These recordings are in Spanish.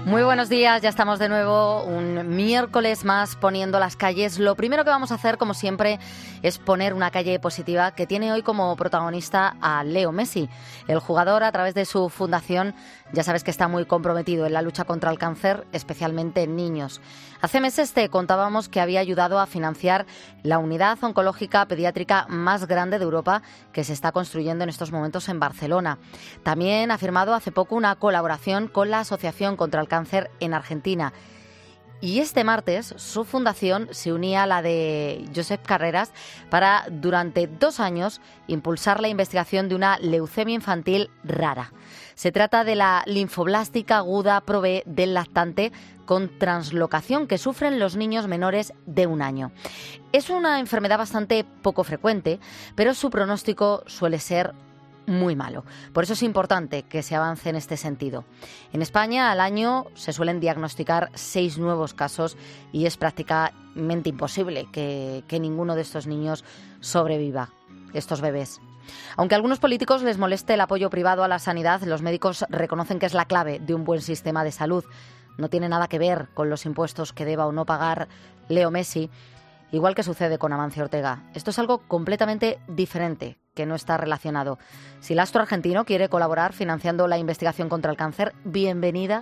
Muy buenos días, ya estamos de nuevo un miércoles más poniendo las calles. Lo primero que vamos a hacer, como siempre, es poner una calle positiva que tiene hoy como protagonista a Leo Messi. El jugador, a través de su fundación, ya sabes que está muy comprometido en la lucha contra el cáncer, especialmente en niños. Hace meses te contábamos que había ayudado a financiar la unidad oncológica pediátrica más grande de Europa que se está construyendo en estos momentos en Barcelona. También ha firmado hace poco una colaboración con la Asociación contra el Cáncer en Argentina. Y este martes su fundación se unía a la de Josep Carreras para, durante 2 años, impulsar la investigación de una leucemia infantil rara. Se trata de la linfoblástica aguda Pro-B del lactante con translocación que sufren los niños menores de 1 año. Es una enfermedad bastante poco frecuente, pero su pronóstico suele ser muy malo. Por eso es importante que se avance en este sentido. En España, al año se suelen diagnosticar 6 nuevos casos y es prácticamente imposible que ninguno de estos niños sobreviva, estos bebés. Aunque a algunos políticos les moleste el apoyo privado a la sanidad, los médicos reconocen que es la clave de un buen sistema de salud. No tiene nada que ver con los impuestos que deba o no pagar Leo Messi, igual que sucede con Amancio Ortega. Esto es algo completamente diferente, que no está relacionado. Si el astro argentino quiere colaborar financiando la investigación contra el cáncer, bienvenida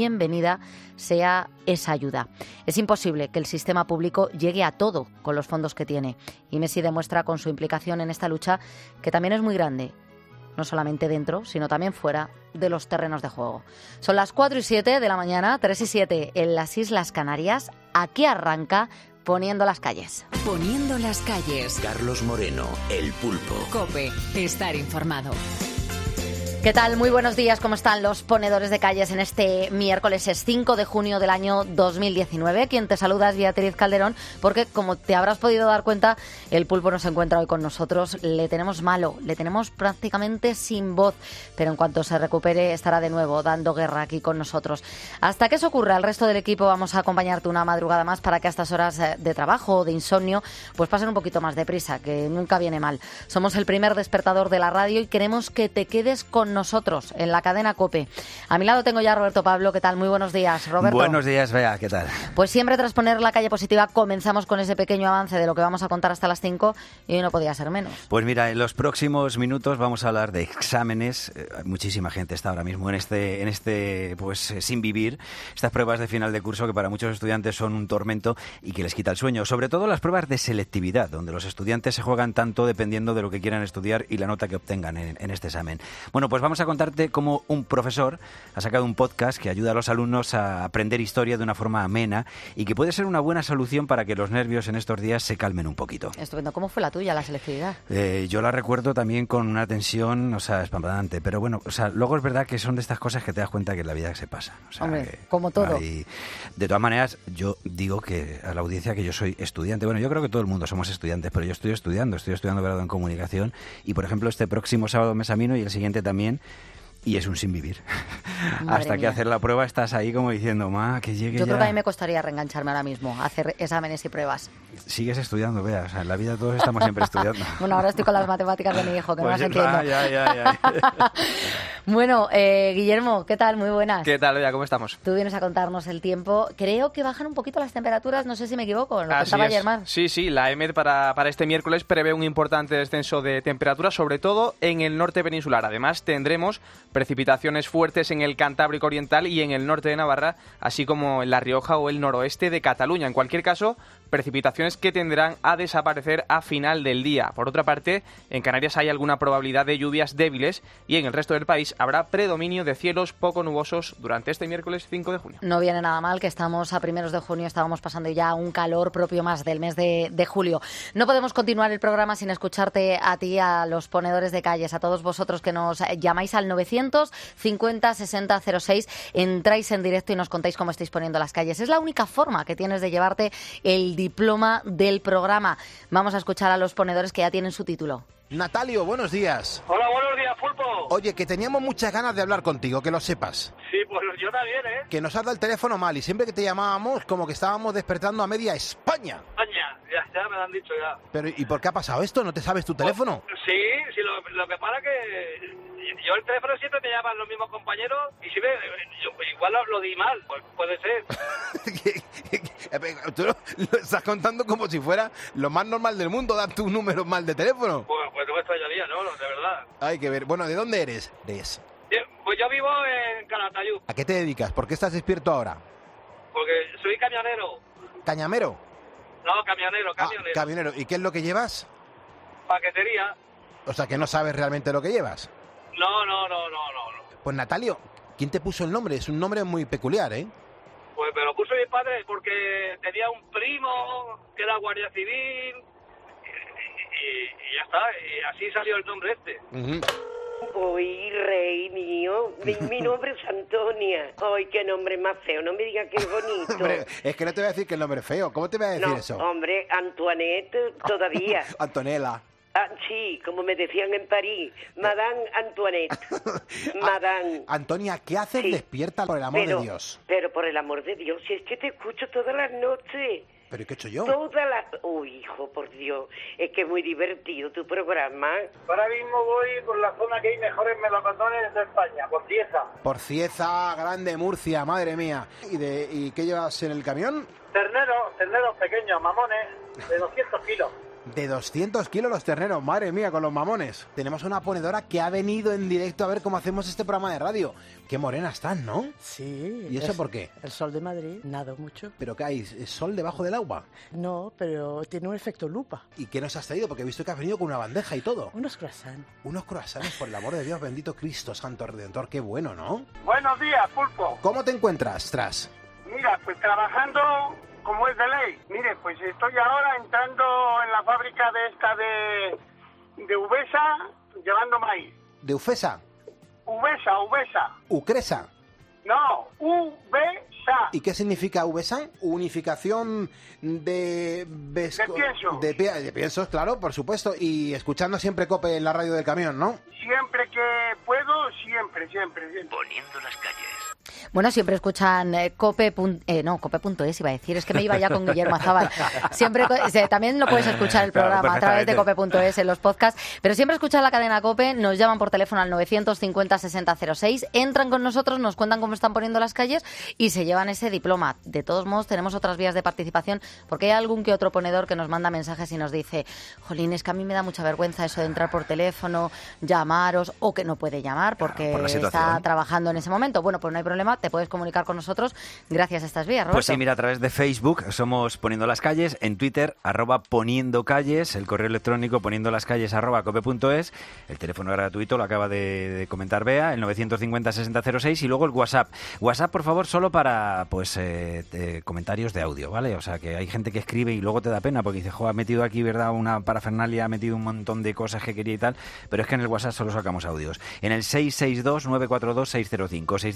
sea esa ayuda. Es imposible que el sistema público llegue a todo con los fondos que tiene. Y Messi demuestra con su implicación en esta lucha que también es muy grande, no solamente dentro, sino también fuera de los terrenos de juego. Son las 4:07 de la mañana, 3:07 en las Islas Canarias. Aquí arranca Poniendo las calles. Poniendo las calles. Carlos Moreno, El Pulpo. COPE, estar informado. ¿Qué tal? Muy buenos días. ¿Cómo están los ponedores de calles en este miércoles? Es 5 de junio del año 2019. Quien te saluda es Beatriz Calderón, porque como te habrás podido dar cuenta, el Pulpo no se encuentra hoy con nosotros. Le tenemos malo, le tenemos prácticamente sin voz, pero en cuanto se recupere estará de nuevo dando guerra aquí con nosotros. Hasta que eso ocurra, el resto del equipo vamos a acompañarte una madrugada más para que a estas horas de trabajo o de insomnio pues pasen un poquito más deprisa, que nunca viene mal. Somos el primer despertador de la radio y queremos que te quedes con nosotros en la cadena COPE. A mi lado tengo ya a Roberto Pablo. ¿Qué tal? Muy buenos días, Roberto. Buenos días, Bea. ¿Qué tal? Pues siempre tras poner la calle positiva comenzamos con ese pequeño avance de lo que vamos a contar hasta las 5 y hoy no podía ser menos. Pues mira, en los próximos minutos vamos a hablar de exámenes. Muchísima gente está ahora mismo en este sin vivir, estas pruebas de final de curso que para muchos estudiantes son un tormento y que les quita el sueño. Sobre todo las pruebas de selectividad, donde los estudiantes se juegan tanto dependiendo de lo que quieran estudiar y la nota que obtengan en este examen. Bueno, pues vamos a contarte cómo un profesor ha sacado un podcast que ayuda a los alumnos a aprender historia de una forma amena y que puede ser una buena solución para que los nervios en estos días se calmen un poquito. Estupendo. ¿Cómo fue la tuya, la selectividad? Yo la recuerdo también con una tensión, espampadante, pero bueno, luego es verdad que son de estas cosas que te das cuenta que en la vida se pasa. Hombre, como todo. De todas maneras, yo digo que a la audiencia que yo soy estudiante. Bueno, yo creo que todo el mundo somos estudiantes, pero yo estoy estudiando grado en comunicación y, por ejemplo, este próximo sábado me examino y el siguiente también. Y es un sin vivir. Hasta que hacer la prueba estás ahí como diciendo, que llegue ya. Yo creo que a mí me costaría reengancharme ahora mismo, hacer exámenes y pruebas. Sigues estudiando, Bea. En la vida todos estamos siempre estudiando. Bueno, ahora estoy con las matemáticas de mi hijo, que pues no las entiendo. Ya. Bueno, Guillermo, ¿qué tal? Muy buenas. ¿Qué tal, Bea? ¿Cómo estamos? Tú vienes a contarnos el tiempo. Creo que bajan un poquito las temperaturas, no sé si me equivoco, lo contaba ayer más. Sí, la EMET para este miércoles prevé un importante descenso de temperaturas, sobre todo en el norte peninsular. Además, tendremos precipitaciones fuertes en el Cantábrico Oriental y en el norte de Navarra, así como en La Rioja o el noroeste de Cataluña. En cualquier caso, precipitaciones que tenderán a desaparecer a final del día. Por otra parte, en Canarias hay alguna probabilidad de lluvias débiles y en el resto del país habrá predominio de cielos poco nubosos durante este miércoles 5 de junio. No viene nada mal que estamos a primeros de junio, estábamos pasando ya un calor propio más del mes de julio. No podemos continuar el programa sin escucharte a ti, a los ponedores de calles, a todos vosotros que nos llamáis al 950 60 06, entráis en directo y nos contáis cómo estáis poniendo las calles. Es la única forma que tienes de llevarte el diploma del programa. Vamos a escuchar a los ponedores que ya tienen su título. Natalio, buenos días. Hola, buenos días, Pulpo. Oye, que teníamos muchas ganas de hablar contigo, que lo sepas. Sí, pues yo también, ¿eh? Que nos has dado el teléfono mal y siempre que te llamábamos como que estábamos despertando a media España. España, ya me lo han dicho ya. Pero, ¿y por qué ha pasado esto? ¿No te sabes tu teléfono? Sí, lo que pasa que yo el teléfono siempre me llaman los mismos compañeros y si yo igual lo di mal, pues puede ser. Tú lo estás contando como si fuera lo más normal del mundo, dar tu número mal de teléfono. Pues no me extrañaría, ¿no? De verdad. Hay que ver. Bueno, ¿de dónde eres? Pues yo vivo en Calatayud. ¿A qué te dedicas? ¿Por qué estás despierto ahora? Porque soy camionero. ¿Cañamero? No, camionero. Camionero. ¿Y qué es lo que llevas? Paquetería. O sea, que no sabes realmente lo que llevas. No. Pues Natalio, ¿quién te puso el nombre? Es un nombre muy peculiar, ¿eh? Pues me lo puso mi padre porque tenía un primo que era guardia civil y ya está. Y así salió el nombre este. Uy, rey mío, mi nombre es Antonia. Ay, qué nombre más feo, no me digas que es bonito. Hombre, es que no te voy a decir que el nombre es feo. ¿Cómo te voy a decir eso? Hombre, Antoinette todavía. Antonella. Sí, como me decían en París, Madame Antoinette. Madame. Antonia, ¿qué haces despierta por el amor de Dios? Pero por el amor de Dios, si es que te escucho todas las noches. ¿Pero qué he hecho yo? Uy, hijo, por Dios, es que es muy divertido tu programa. Ahora mismo voy por la zona que hay mejores melocotones de España, por Cieza. Por Cieza, grande Murcia, madre mía. ¿Y qué llevas en el camión? Terneros pequeños, mamones, de 200 kilos. De 200 kilos los terneros, madre mía, con los mamones. Tenemos una ponedora que ha venido en directo a ver cómo hacemos este programa de radio. Qué morena están, ¿no? Sí. ¿Y eso por qué? El sol de Madrid, nado mucho. ¿Pero qué hay? ¿Es sol debajo del agua? No, pero tiene un efecto lupa. ¿Y qué nos has traído? Porque he visto que has venido con una bandeja y todo. Unos croissants. Unos croissants, por el amor de Dios, bendito Cristo, Santo Redentor. Qué bueno, ¿no? Buenos días, Pulpo. ¿Cómo te encuentras, Tras? Mira, pues trabajando como es de ley. Mire, pues estoy ahora entrando en la fábrica de Uvesa, llevando maíz. ¿De Ufesa? Uvesa. ¿Ucresa? No, Uvesa. ¿Y qué significa Uvesa? Unificación de... De pienso. De piensos, claro, por supuesto. Y escuchando siempre COPE en la radio del camión, ¿no? Siempre que puedo, siempre. Poniendo las calles. Bueno, siempre escuchan cope.es, iba a decir, es que me iba ya con Guillermo Azábal. Siempre, también lo puedes escuchar el programa a través de cope.es en los podcasts, pero siempre escuchan la cadena COPE, nos llaman por teléfono al 950-6006, entran con nosotros, nos cuentan cómo están poniendo las calles y se llevan ese diploma. De todos modos, tenemos otras vías de participación, porque hay algún que otro ponedor que nos manda mensajes y nos dice, jolín, es que a mí me da mucha vergüenza eso de entrar por teléfono, llamaros, o que no puede llamar porque está trabajando en ese momento. Bueno, pues no hay problema, te puedes comunicar con nosotros gracias a estas vías, Roberto. Pues sí, mira, a través de Facebook somos Poniendo las Calles, en Twitter @poniendo calles, el correo electrónico poniendolascalles@cope.es, el teléfono gratuito, lo acaba de comentar Bea, el 950-6006 y luego el WhatsApp. WhatsApp, por favor, solo para comentarios de audio, ¿vale? O sea, que hay gente que escribe y luego te da pena porque dice, ha metido aquí, ¿verdad?, una parafernalia, ha metido un montón de cosas que quería y tal, pero es que en el WhatsApp solo sacamos audios. En el 662-942-605,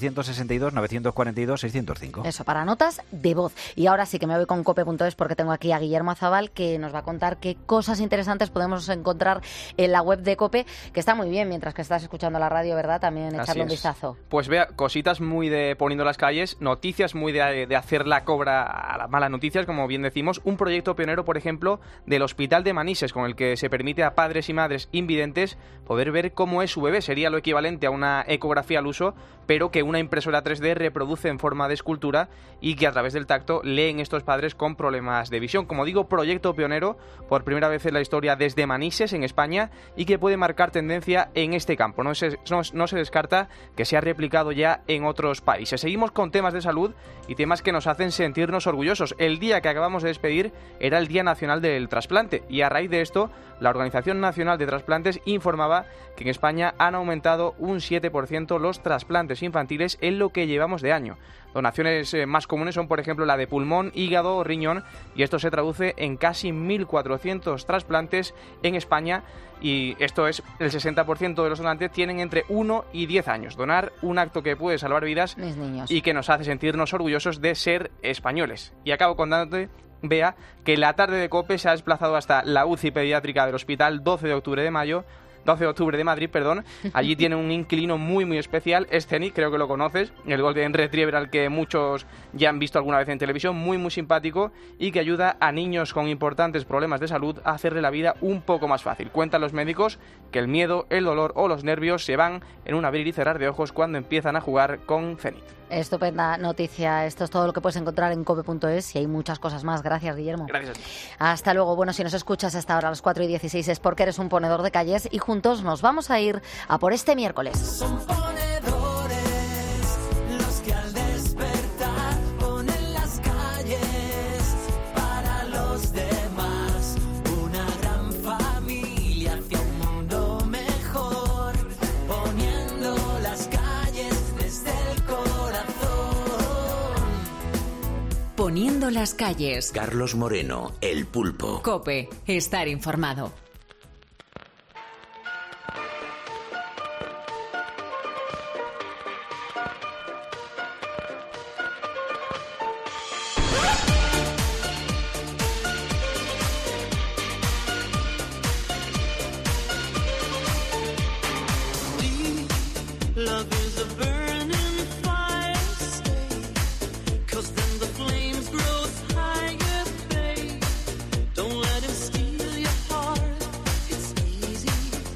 662-942-605. Eso, para notas de voz. Y ahora sí que me voy con cope.es porque tengo aquí a Guillermo Azábal que nos va a contar qué cosas interesantes podemos encontrar en la web de COPE, que está muy bien mientras que estás escuchando la radio, ¿verdad? También echarle un vistazo. Pues vea, cositas muy de Poniendo las Calles, noticias muy de hacer la cobra a las malas noticias, como bien decimos. Un proyecto pionero, por ejemplo, del Hospital de Manises, con el que se permite a padres y madres invidentes poder ver cómo es su bebé. Sería lo equivalente a una ecografía al uso, pero que una impresora 3D reproduce en forma de escultura y que a través del tacto leen estos padres con problemas de visión. Como digo, proyecto pionero por primera vez en la historia desde Manises, en España, y que puede marcar tendencia en este campo. No se descarta que sea replicado ya en otros países. Seguimos con temas de salud y temas que nos hacen sentirnos orgullosos. El día que acabamos de despedir era el Día Nacional del Trasplante y a raíz de esto la Organización Nacional de Trasplantes informaba que en España han aumentado un 7% los trasplantes infantiles en lo que llevamos de año. Donaciones más comunes son, por ejemplo, la de pulmón, hígado o riñón, y esto se traduce en casi 1.400 trasplantes en España, y esto es, el 60% de los donantes tienen entre 1 y 10 años. Donar, un acto que puede salvar vidas y que nos hace sentirnos orgullosos de ser españoles. Y acabo contándote, Bea, que la tarde de COPE se ha desplazado hasta la UCI pediátrica del Hospital 12 de octubre de Mayo, 12 de octubre de Madrid, perdón. Allí tiene un inquilino muy, muy especial, Scenic, creo que lo conoces, el Golden Retriever al que muchos ya han visto alguna vez en televisión, muy, muy simpático y que ayuda a niños con importantes problemas de salud a hacerle la vida un poco más fácil. Cuentan los médicos que el miedo, el dolor o los nervios se van en un abrir y cerrar de ojos cuando empiezan a jugar con Zenith. Estupenda noticia. Esto es todo lo que puedes encontrar en cope.es y hay muchas cosas más. Gracias, Guillermo. Gracias a ti. Hasta luego. Bueno, si nos escuchas hasta ahora a las 4:16 es porque eres un ponedor de calles y juntos nos vamos a ir a por este miércoles. Son ponedores los que al despertar ponen las calles para los demás. Una gran familia hacia un mundo mejor, poniendo las calles desde el corazón. Poniendo las calles. Carlos Moreno, El Pulpo. COPE. Estar informado. Love is a burning fire, stay, 'cause then the flames grow higher, babe. Don't let him steal your heart, it's easy,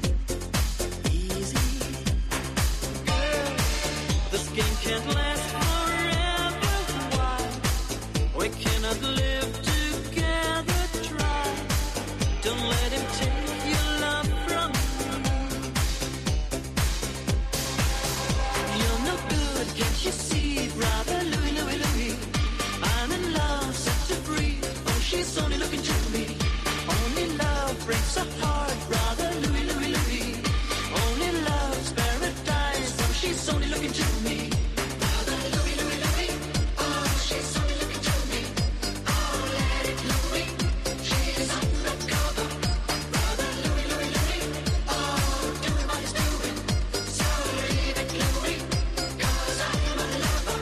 easy. Girl, this game can't last forever, why? We cannot live together, try. Don't let him take your love from you. You're no good, can't you see, brother Louis, Louis, Louis? I'm in love, set to free. Oh, she's only looking to me. Only love breaks a heart, brother Louis, Louis, Louis. Only love's paradise. Oh, she's only looking to me. Brother Louis, Louis, Louis. Oh, she's only looking to me. Oh, let it Louis. She's undercover. Brother Louis, Louis, Louis. Oh, doing what he's doing. So leave it Louis, 'cause I'm a lover.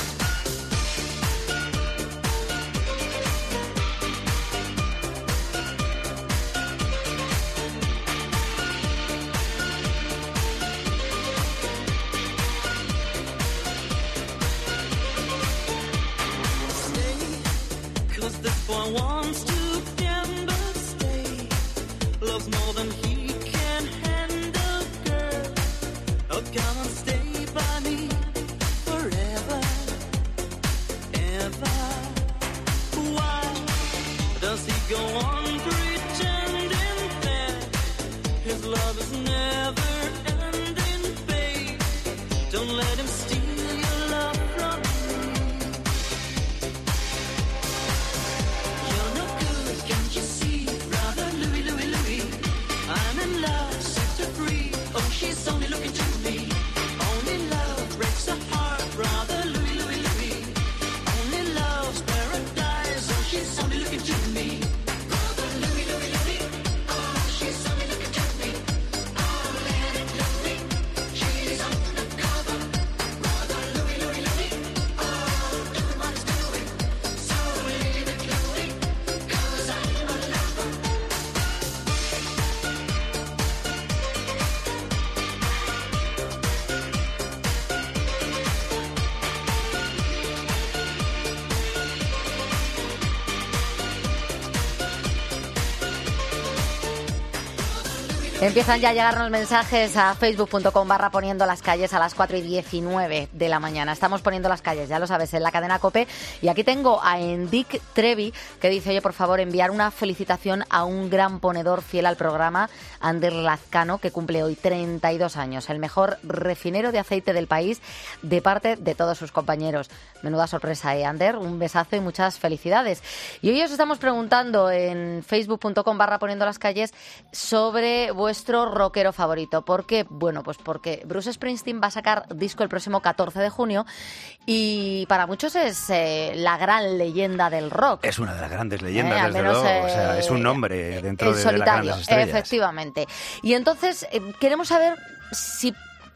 Stay, 'cause this boy wants to gamble. Stay, loves more than he can handle, girl. Oh, come and stay by me forever, ever. Why does he go on pretending that his love is never ending, babe? Don't let him steal your love from me. You're no good, can't you see, brother Louis, Louis, Louis? I'm in love, set to free. Oh, she's only looking to me. Only love breaks a heart, brother Louis, Louis, Louis. Only love's paradise. Oh, she's only looking to me. Brother Louis, Louis, Louis. Oh, she's only looking to me. Oh, let it Louis. She's undercover. Brother Louis, Louis, Louis. Oh, doing what he's doing. So leave it Louis, 'cause I'm a lover. Empiezan ya a llegarnos mensajes a facebook.com/poniendo las calles a las 4:19 de la mañana. Estamos poniendo las calles, ya lo sabes, en la cadena COPE. Y aquí tengo a Endic Trevi, que dice, oye, por favor, enviar una felicitación a un gran ponedor fiel al programa, Ander Lazcano, que cumple hoy 32 años. El mejor refinero de aceite del país, de parte de todos sus compañeros. Menuda sorpresa, Ander. Un besazo y muchas felicidades. Y hoy os estamos preguntando en facebook.com/poniendo las calles sobre vuestro rockero favorito. ¿Por qué? Bueno, pues porque Bruce Springsteen va a sacar disco el próximo 14 de junio y para muchos es la gran leyenda del rock. Es una de las grandes leyendas, al desde menos, luego. O sea, es un nombre dentro el de solitario, las grandes estrellas. efectivamente. Y entonces queremos saber si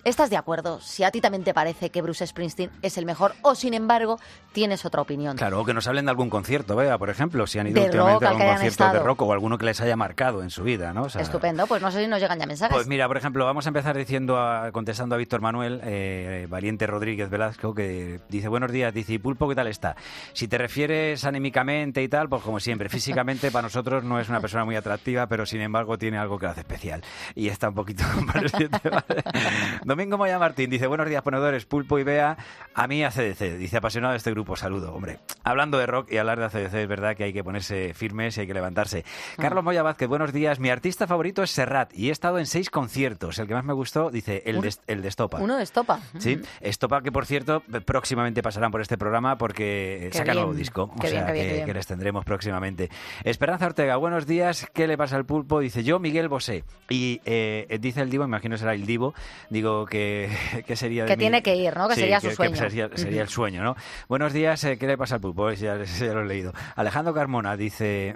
¿Estás de acuerdo? Si a ti también te parece que Bruce Springsteen es el mejor o, sin embargo, tienes otra opinión. Claro, o que nos hablen de algún concierto, vea, por ejemplo, si han ido De últimamente rock a al algún que hayan concierto de estado. rock o alguno que les haya marcado en su vida, ¿no? O sea, Estupendo, pues no sé si nos llegan ya mensajes. Pues mira, por ejemplo, vamos a empezar contestando a Víctor Manuel, Valiente Rodríguez Velasco, que dice, buenos días, dice, ¿y Pulpo qué tal está? Si te refieres anímicamente y tal, pues como siempre, físicamente para nosotros no es una persona muy atractiva, pero sin embargo tiene algo que lo hace especial. Y está un poquito convaleciente, ¿vale? Domingo Moya Martín dice, buenos días, ponedores, Pulpo y Bea, a mí ACDC, dice, apasionado de este grupo, saludo. Hombre, hablando de rock y hablar de ACDC, es verdad que hay que ponerse firmes y hay que levantarse. Carlos Moya Vázquez, buenos días, mi artista favorito es Serrat y he estado en 6 conciertos. El que más me gustó, dice, el de Estopa. Uno de Estopa. Sí, Estopa, que por cierto, próximamente pasarán por este programa porque Qué saca bien. nuevo disco. Qué O sea, bien, qué bien. que les tendremos próximamente. Esperanza Ortega, buenos días, ¿qué le pasa al Pulpo? Dice, yo, Miguel Bosé. Y dice el Divo, imagino será el Divo, digo que sería de Que mí. tiene que ir, ¿no? Que sería su que sueño. sería el sueño, ¿no? Buenos días, ¿qué le pasa al Pulpo? Ya lo he leído. Alejandro Carmona dice,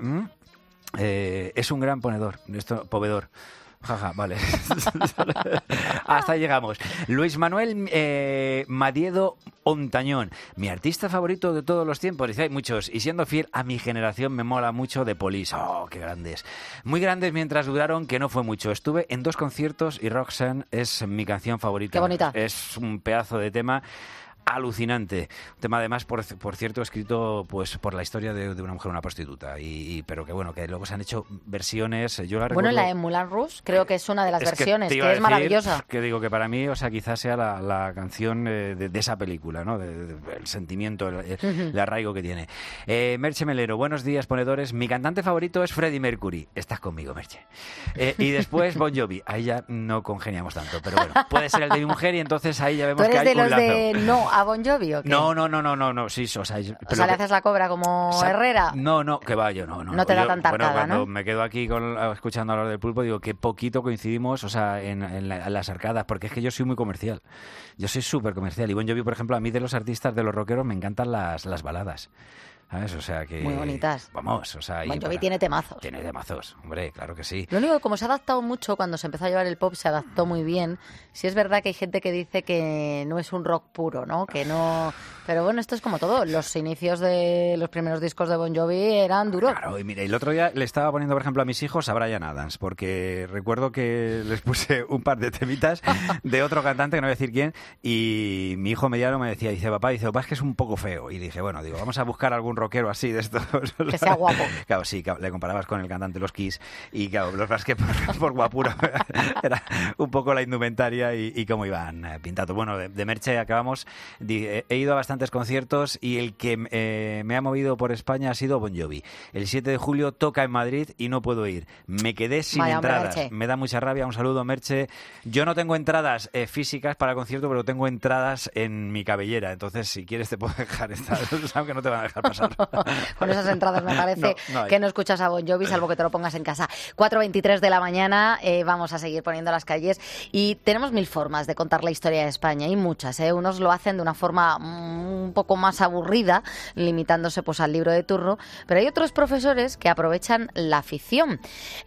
es un gran povedor. Jaja, vale. Hasta ahí llegamos. Luis Manuel Madiedo Ontañón, mi artista favorito de todos los tiempos. Dice, hay muchos. Y siendo fiel a mi generación, me mola mucho The Police. Oh, qué grandes. Muy grandes mientras duraron, que no fue mucho. Estuve en 2 conciertos y Roxanne es mi canción favorita. Qué bonita. Es un pedazo de tema alucinante. Un tema además, por cierto, escrito pues por la historia de una mujer, una prostituta. Pero que bueno, que luego se han hecho versiones. Yo la Bueno, recuerdo... la de Moulin Rouge creo que es una de las Es versiones, te que iba a es decir maravillosa. Que digo que para mí, o sea, quizás sea la canción de esa película, ¿no? El sentimiento, el arraigo que tiene. Merche Melero, buenos días, ponedores. Mi cantante favorito es Freddie Mercury. Estás conmigo, Merche. Y después Bon Jovi. Ahí ya no congeniamos tanto, pero bueno, puede ser el de mi mujer y entonces ahí ya ¿Tú vemos que eres hay de un los lazo. de no a Bon Jovi o qué? No, sí, o sea... O sea, le haces la cobra como Herrera. No, que va, yo no. No te da Yo, tanta arcada, cuando ¿no? me quedo aquí escuchando hablar del Pulpo, digo, qué poquito coincidimos, o sea, en las arcadas, porque es que yo soy muy comercial. Yo soy súper comercial. Y Bon Jovi, por ejemplo, a mí de los artistas, de los rockeros, me encantan las baladas. ¿Sabes? O sea que... Muy bonitas. Vamos, o sea... Bon Jovi tiene temazos. Tiene temazos, hombre, claro que sí. Lo único que como se ha adaptado mucho, cuando se empezó a llevar el pop, se adaptó muy bien. Sí es verdad que hay gente que dice que no es un rock puro, ¿no? Que no... Pero bueno, esto es como todo. Los inicios de los primeros discos de Bon Jovi eran duros. Claro, y mira, el otro día le estaba poniendo, por ejemplo, a mis hijos a Bryan Adams, porque recuerdo que les puse un par de temitas de otro cantante, que no voy a decir quién, y mi hijo mediano me decía, papá, es que es un poco feo. Y dije, bueno, vamos a buscar algún rockero así de estos. Que sea guapo. Claro, sí, le comparabas con el cantante de los Kiss, y claro, lo que pasa es que por guapura era un poco la indumentaria y cómo iban pintados. Bueno, de Merche acabamos. He ido a bastantes conciertos y el que me ha movido por España ha sido Bon Jovi. El 7 de julio toca en Madrid y no puedo ir. Me quedé sin Vaya, hombre, entradas. Merche. Me da mucha rabia. Un saludo, Merche. Yo no tengo entradas físicas para el concierto, pero tengo entradas en mi cabellera. Entonces, si quieres, te puedo dejar estar. Aunque no te van a dejar pasar. Con esas entradas me parece No hay. que no escuchas a Bon Jovi, salvo que te lo pongas en casa. 4:23 de la mañana, vamos a seguir poniendo las calles y tenemos 1000 formas de contar la historia de España, y muchas, Unos lo hacen de una forma un poco más aburrida, limitándose pues al libro de turno, pero hay otros profesores que aprovechan la ficción.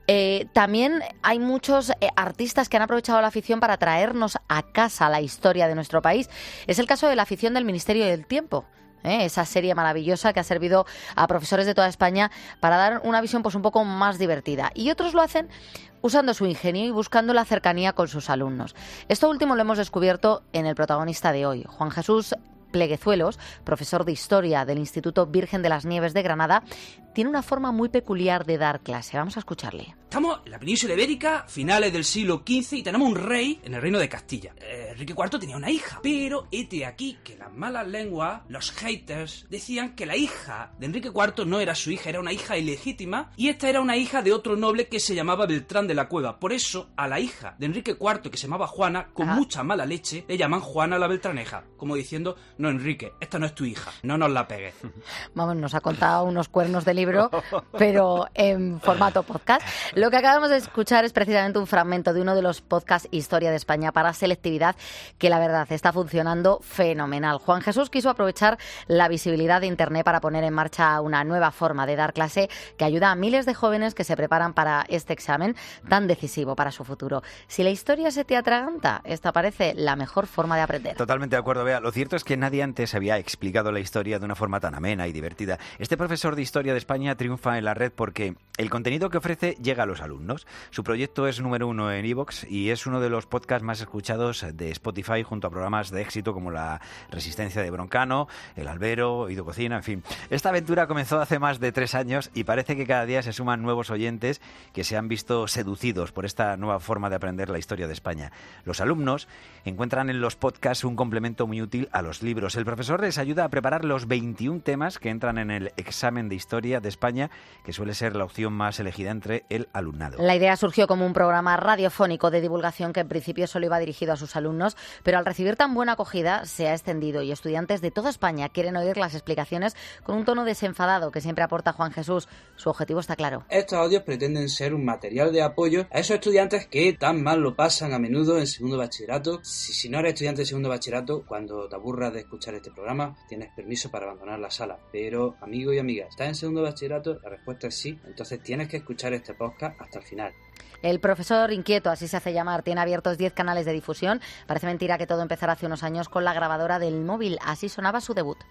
También hay muchos artistas que han aprovechado la ficción para traernos a casa la historia de nuestro país. Es el caso de la ficción del Ministerio del Tiempo. Esa serie maravillosa que ha servido a profesores de toda España para dar una visión pues un poco más divertida. Y otros lo hacen usando su ingenio y buscando la cercanía con sus alumnos. Esto último lo hemos descubierto en el protagonista de hoy, Juan Jesús Pleguezuelos, profesor de Historia del Instituto Virgen de las Nieves de Granada. Tiene una forma muy peculiar de dar clase. Vamos a escucharle. Estamos en la península ibérica, finales del siglo XV, y tenemos un rey en el reino de Castilla. Enrique IV tenía una hija, pero hete aquí que las malas lenguas, los haters, decían que la hija de Enrique IV no era su hija, era una hija ilegítima, y esta era una hija de otro noble que se llamaba Beltrán de la Cueva. Por eso, a la hija de Enrique IV, que se llamaba Juana, con mucha mala leche, le llaman Juana la Beltraneja, como diciendo, no, Enrique, esta no es tu hija, no nos la pegues. Vamos, nos ha contado unos cuernos de libro, pero en formato podcast. Lo que acabamos de escuchar es precisamente un fragmento de uno de los podcasts Historia de España para selectividad, que la verdad está funcionando fenomenal. Juan Jesús quiso aprovechar la visibilidad de Internet para poner en marcha una nueva forma de dar clase que ayuda a miles de jóvenes que se preparan para este examen tan decisivo para su futuro. Si la historia se te atraganta, esta parece la mejor forma de aprender. Totalmente de acuerdo, Bea. Lo cierto es que nadie antes había explicado la historia de una forma tan amena y divertida. Este profesor de Historia de España triunfa en la red porque el contenido que ofrece llega a los alumnos. Su proyecto es número 1 en iVoox y es uno de los podcasts más escuchados de Spotify, junto a programas de éxito como La Resistencia de Broncano, El Albero, Oído Cocina, en fin. Esta aventura comenzó hace más de 3 años y parece que cada día se suman nuevos oyentes que se han visto seducidos por esta nueva forma de aprender la historia de España. Los alumnos encuentran en los podcasts un complemento muy útil a los libros. El profesor les ayuda a preparar los 21 temas que entran en el examen de Historia de España, que suele ser la opción más elegida entre el alumnado. La idea surgió como un programa radiofónico de divulgación que en principio solo iba dirigido a sus alumnos, pero al recibir tan buena acogida se ha extendido y estudiantes de toda España quieren oír las explicaciones con un tono desenfadado que siempre aporta Juan Jesús. Su objetivo está claro. Estos audios pretenden ser un material de apoyo a esos estudiantes que tan mal lo pasan a menudo en segundo bachillerato. Si no eres estudiante de segundo bachillerato, cuando te aburras de escuchar este programa, tienes permiso para abandonar la sala. Pero, amigo y amiga, ¿estás en segundo bachillerato? La respuesta es sí. Entonces tienes que escuchar este podcast hasta el final. El profesor inquieto, así se hace llamar, tiene abiertos 10 canales de difusión. Parece mentira que todo empezara hace unos años con la grabadora del móvil. Así sonaba su debut.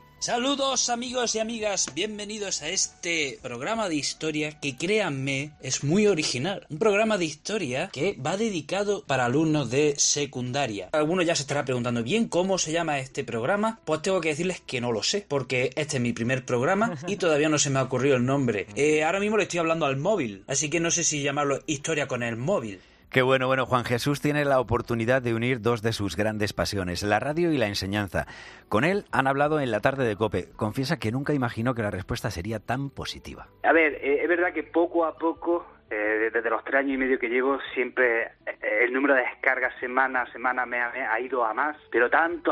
Saludos amigos y amigas, bienvenidos a este programa de historia que, créanme, es muy original. Un programa de historia que va dedicado para alumnos de secundaria. Algunos ya se estarán preguntando, bien, ¿cómo se llama este programa? Pues tengo que decirles que no lo sé, porque este es mi primer programa y todavía no se me ha ocurrido el nombre. Ahora mismo le estoy hablando al móvil, así que no sé si llamarlo Historia con el móvil. Qué bueno, Juan Jesús tiene la oportunidad de unir dos de sus grandes pasiones, la radio y la enseñanza. Con él han hablado en la tarde de COPE. Confiesa que nunca imaginó que la respuesta sería tan positiva. A ver, es verdad que poco a poco, desde los 3 años y medio que llevo, siempre el número de descargas semana a semana me ha ido a más, pero tanto,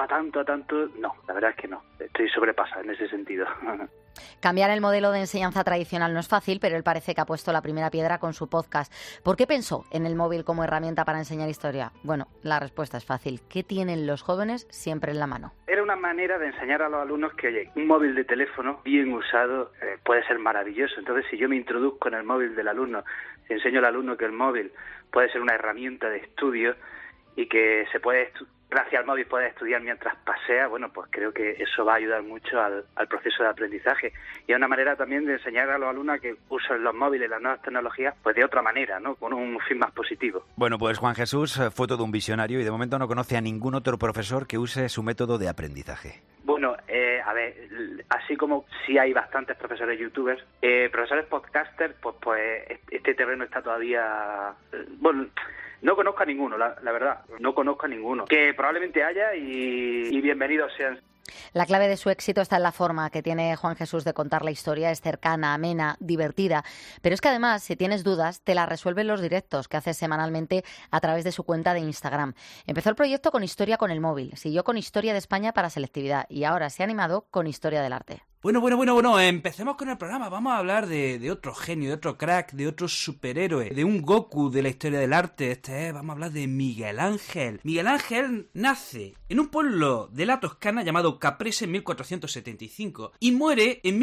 no, la verdad es que no. Estoy sobrepasado en ese sentido. Cambiar el modelo de enseñanza tradicional no es fácil, pero él parece que ha puesto la primera piedra con su podcast. ¿Por qué pensó en el móvil como herramienta para enseñar historia? Bueno, la respuesta es fácil. ¿Qué tienen los jóvenes siempre en la mano? Era una manera de enseñar a los alumnos que, oye, un móvil de teléfono bien usado puede ser maravilloso. Entonces, si yo me introduzco en el móvil del alumno, si enseño al alumno que el móvil puede ser una herramienta de estudio y que se puede gracias al móvil puedes estudiar mientras pasea, bueno, pues creo que eso va a ayudar mucho al proceso de aprendizaje. Y es una manera también de enseñar a los alumnos que usen los móviles, las nuevas tecnologías, pues de otra manera, ¿no? Con un fin más positivo. Bueno, pues Juan Jesús fue todo un visionario y de momento no conoce a ningún otro profesor que use su método de aprendizaje. Bueno, a ver, así como sí hay bastantes profesores youtubers, profesores podcasters, pues este terreno está todavía... bueno, no conozco a ninguno, la verdad, no conozco a ninguno. Que probablemente haya y bienvenidos sean. La clave de su éxito está en la forma que tiene Juan Jesús de contar la historia. Es cercana, amena, divertida. Pero es que además, si tienes dudas, te las resuelven los directos que hace semanalmente a través de su cuenta de Instagram. Empezó el proyecto con Historia con el móvil, siguió con Historia de España para selectividad y ahora se ha animado con Historia del arte. Bueno, empecemos con el programa. Vamos a hablar de otro genio, de otro crack, de otro superhéroe, de un Goku de la historia del arte. Vamos a hablar de Miguel Ángel. Miguel Ángel nace en un pueblo de la Toscana llamado Caprese en 1475 y muere en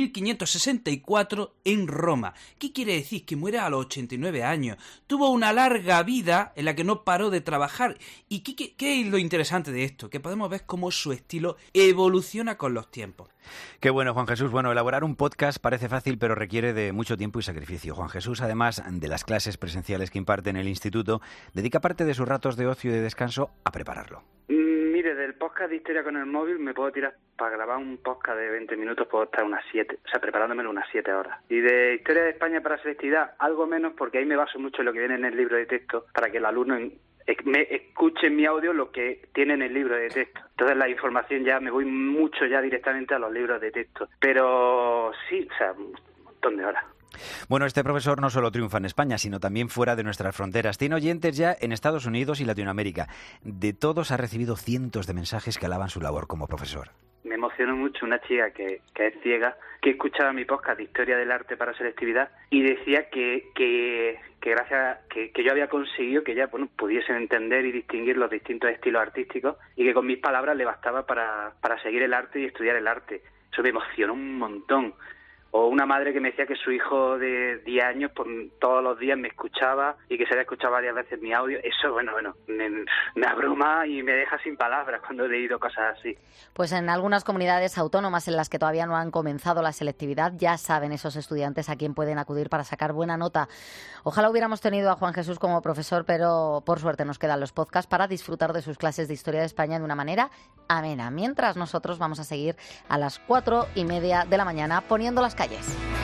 1564 en Roma. ¿Qué quiere decir? Que muere a los 89 años. Tuvo una larga vida en la que no paró de trabajar. ¿Y qué es lo interesante de esto? Que podemos ver cómo su estilo evoluciona con los tiempos. Qué bueno, Juan Jesús. Bueno, elaborar un podcast parece fácil, pero requiere de mucho tiempo y sacrificio. Juan Jesús, además de las clases presenciales que imparte en el instituto, dedica parte de sus ratos de ocio y de descanso a prepararlo. Mire, del podcast de Historia con el móvil me puedo tirar para grabar un podcast de 20 minutos, puedo estar unas 7, o sea, preparándomelo unas 7 horas. Y de Historia de España para selectividad, algo menos, porque ahí me baso mucho en lo que viene en el libro de texto, para que el alumno me escuche en mi audio lo que tiene en el libro de texto. Entonces la información ya me voy mucho ya directamente a los libros de texto. Pero sí, o sea, un montón de horas. Bueno, este profesor no solo triunfa en España, sino también fuera de nuestras fronteras. Tiene oyentes ya en Estados Unidos y Latinoamérica. De todos ha recibido cientos de mensajes que alaban su labor como profesor. me emocionó mucho una chica que es ciega, que escuchaba mi podcast de Historia del Arte para Selectividad y decía que gracias que yo había conseguido que ella pudiesen entender y distinguir los distintos estilos artísticos y que con mis palabras le bastaba para seguir el arte y estudiar el arte. Eso me emocionó un montón. O una madre que me decía que su hijo de 10 años todos los días me escuchaba y que se había escuchado varias veces mi audio. Eso, me abruma y me deja sin palabras cuando he leído cosas así. Pues en algunas comunidades autónomas en las que todavía no han comenzado la selectividad, ya saben esos estudiantes a quién pueden acudir para sacar buena nota. Ojalá hubiéramos tenido a Juan Jesús como profesor, pero por suerte nos quedan los podcasts para disfrutar de sus clases de Historia de España de una manera amena. Mientras nosotros vamos a seguir a las 4:30 de la mañana poniendo las calles.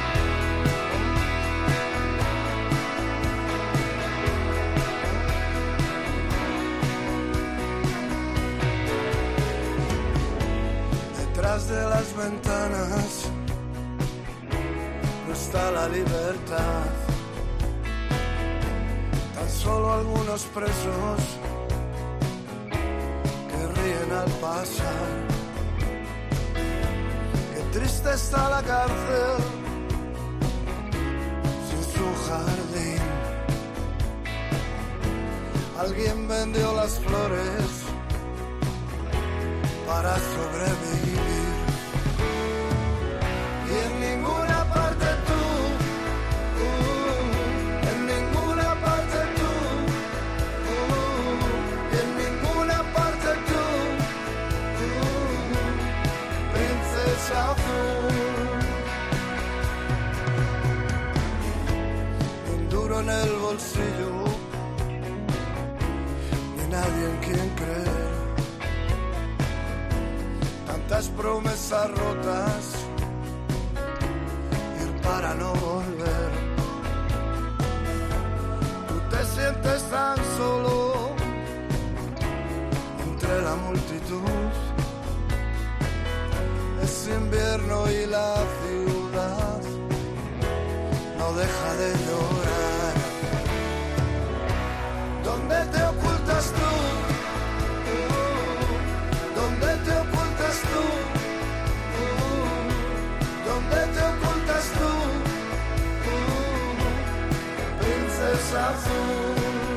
Detrás de las ventanas no está la libertad. Tan solo algunos presos que ríen al pasar. Triste está la cárcel sin su jardín. Alguien vendió las flores para sobrevivir. Y en ninguna parte tú, en ninguna parte tú, y en ninguna parte tú, princesa azul. Ni un duro en el bolsillo, ni nadie en quien creer. Tantas promesas rotas, ir para no volver. Tú te sientes tan solo entre la multitud. Es invierno y la ciudad no deja de llorar. ¿Dónde te ocultas tú? ¿Dónde te ocultas tú? ¿Dónde te ocultas tú? Princesa azul.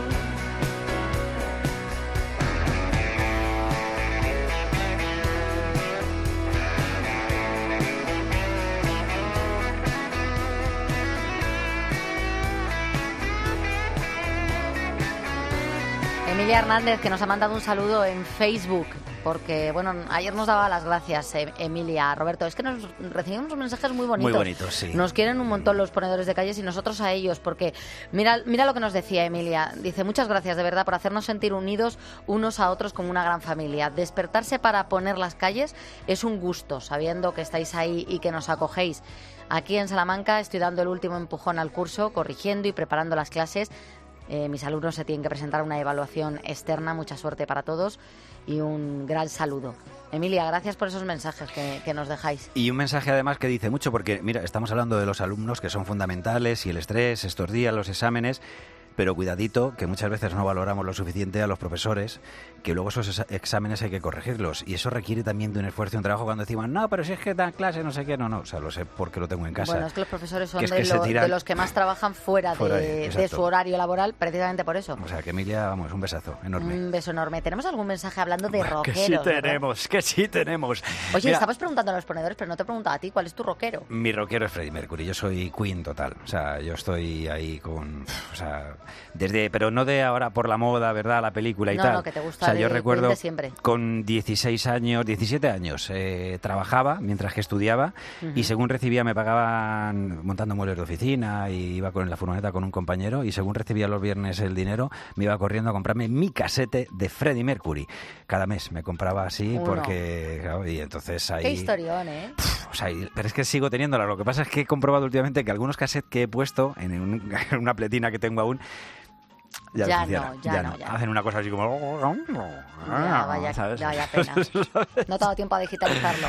Emilia Hernández, que nos ha mandado un saludo en Facebook, porque, bueno, ayer nos daba las gracias, Emilia. Roberto, es que nos recibimos unos mensajes muy bonitos. Muy bonitos, sí. Nos quieren un montón los ponedores de calles y nosotros a ellos, porque mira lo que nos decía Emilia. Dice, muchas gracias, de verdad, por hacernos sentir unidos unos a otros como una gran familia. Despertarse para poner las calles es un gusto, sabiendo que estáis ahí y que nos acogéis. Aquí en Salamanca estoy dando el último empujón al curso, corrigiendo y preparando las clases. Mis alumnos se tienen que presentar a una evaluación externa. Mucha suerte para todos y un gran saludo. Emilia, gracias por esos mensajes que nos dejáis. Y un mensaje además que dice mucho, porque mira, estamos hablando de los alumnos que son fundamentales y el estrés, estos días, los exámenes, pero cuidadito, que muchas veces no valoramos lo suficiente a los profesores, que luego esos exámenes hay que corregirlos, y eso requiere también de un esfuerzo y un trabajo. Cuando decimos, no, pero si es que dan clase, no sé qué, no, o sea, lo sé porque lo tengo en casa. Bueno, es que los profesores son de los que más trabajan fuera de su horario laboral, precisamente por eso. O sea, que Emilia, vamos, un besazo enorme. Un beso enorme. ¿Tenemos algún mensaje hablando de rockeros? Que sí tenemos. Oye, Mira, estabas preguntando a los ponedores, pero no te he preguntado a ti, ¿cuál es tu rockero? Mi rockero es Freddie Mercury, yo soy Queen total. O sea, yo estoy ahí pero no de ahora por la moda, ¿verdad? La película y tal. No, que te gusta. O sea, yo recuerdo de siempre. Con 17 años, trabajaba mientras que estudiaba y según recibía, me pagaban montando muebles de oficina y iba con la furgoneta con un compañero y según recibía los viernes el dinero, me iba corriendo a comprarme mi casete de Freddie Mercury. Cada mes me compraba así porque... Claro, y entonces ahí... Qué historión, ¿eh? O sea, pero es que sigo teniéndola. Lo que pasa es que he comprobado últimamente que algunos cassettes que he puesto en una pletina que tengo aún, Ya funciona. no, ya no. Hacen una cosa así como... ¿sabes? Vaya pena. No tengo tiempo a digitalizarlo.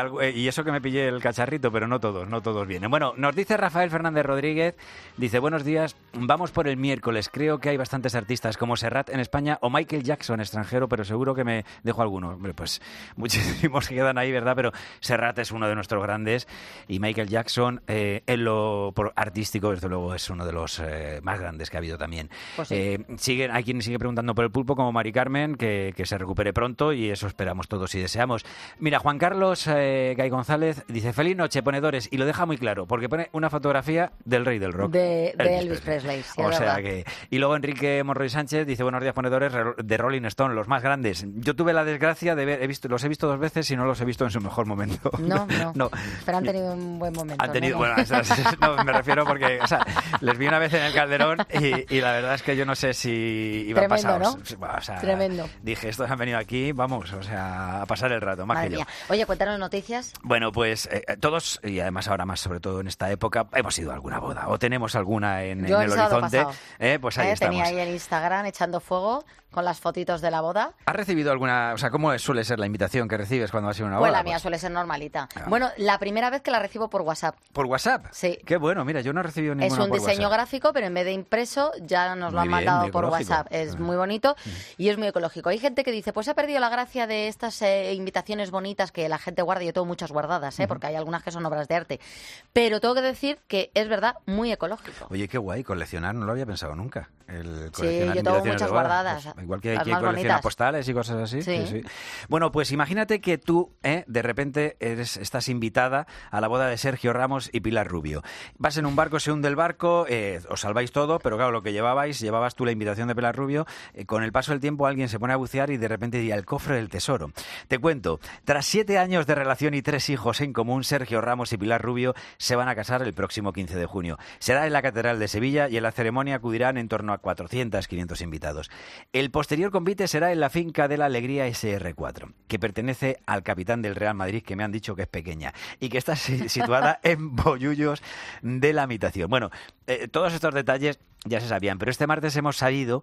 Y eso que me pillé el cacharrito, pero no todos vienen. Bueno, nos dice Rafael Fernández Rodríguez, dice, buenos días, vamos por el miércoles. Creo que hay bastantes artistas como Serrat en España o Michael Jackson extranjero, pero seguro que me dejo alguno. Hombre, pues muchísimos que quedan ahí, ¿verdad? Pero Serrat es uno de nuestros grandes y Michael Jackson, en lo artístico, desde luego, es uno de los más grandes que ha habido también. Pues sí. Hay quien sigue preguntando por el pulpo, como Mari Carmen, que se recupere pronto, y eso esperamos todos y deseamos. Mira, Juan Carlos Gay González dice, feliz noche, ponedores, y lo deja muy claro, porque pone una fotografía del rey del rock. De Elvis Presley, sí, o es sea verdad. que... Y luego Enrique Monroy Sánchez dice, buenos días, ponedores, de Rolling Stone, los más grandes. Yo tuve la desgracia de ver, los he visto 2 veces y no los he visto en su mejor momento. No. Pero han tenido un buen momento. Han tenido, ¿no? bueno, no, me refiero porque, o sea, les vi una vez en el Calderón y la verdad es que yo no sé si iban Tremendo, pasados. ¿no? O sea, Tremendo. Dije, estos han venido aquí, vamos, o sea, a pasar el rato, más Madre que yo. mía. Oye, cuéntanos noticias. Bueno, pues todos, y además ahora más, sobre todo en esta época, hemos ido a alguna boda o tenemos alguna en Yo el sábado horizonte. pasado. Pues ahí estamos. Tenía ahí el Instagram echando fuego con las fotitos de la boda. ¿Has recibido alguna, o sea, cómo suele ser la invitación que recibes cuando vas a ir a una Pues boda? la mía suele ser normalita. Bueno, la primera vez que la recibo por WhatsApp. ¿Por WhatsApp? Sí. Qué bueno, mira, yo no he recibido ninguna Es un por diseño WhatsApp. gráfico, pero en vez de impreso ya nos lo Muy han bien, mandado muy por ecológico. WhatsApp. Es muy bonito y es muy ecológico. Hay gente que dice, pues he perdido la gracia de estas invitaciones bonitas que la gente guarda. Yo tengo muchas guardadas, porque hay algunas que son obras de arte. Pero tengo que decir que es verdad, muy ecológico. Oye, qué guay, coleccionar, no lo había pensado nunca. Sí, yo tengo muchas guardadas. Pues, igual que hay las quien más colecciona bonitas. postales y cosas así. Sí. Bueno, pues imagínate que tú, de repente, estás invitada a la boda de Sergio Ramos y Pilar Rubio. Vas en un barco, se hunde el barco, os salváis todo, pero claro, lo que llevabas tú la invitación de Pilar Rubio, con el paso del tiempo alguien se pone a bucear y de repente diría el cofre del tesoro. Te cuento, tras 7 años de relación y 3 hijos en común, Sergio Ramos y Pilar Rubio se van a casar el próximo 15 de junio. Será en la Catedral de Sevilla y en la ceremonia acudirán en torno a 400-500 invitados. El posterior convite será en la finca de la Alegría SR4, que pertenece al capitán del Real Madrid, que me han dicho que es pequeña y que está situada en Bollullos de la Mitación. Bueno, todos estos detalles ya se sabían, pero este martes hemos sabido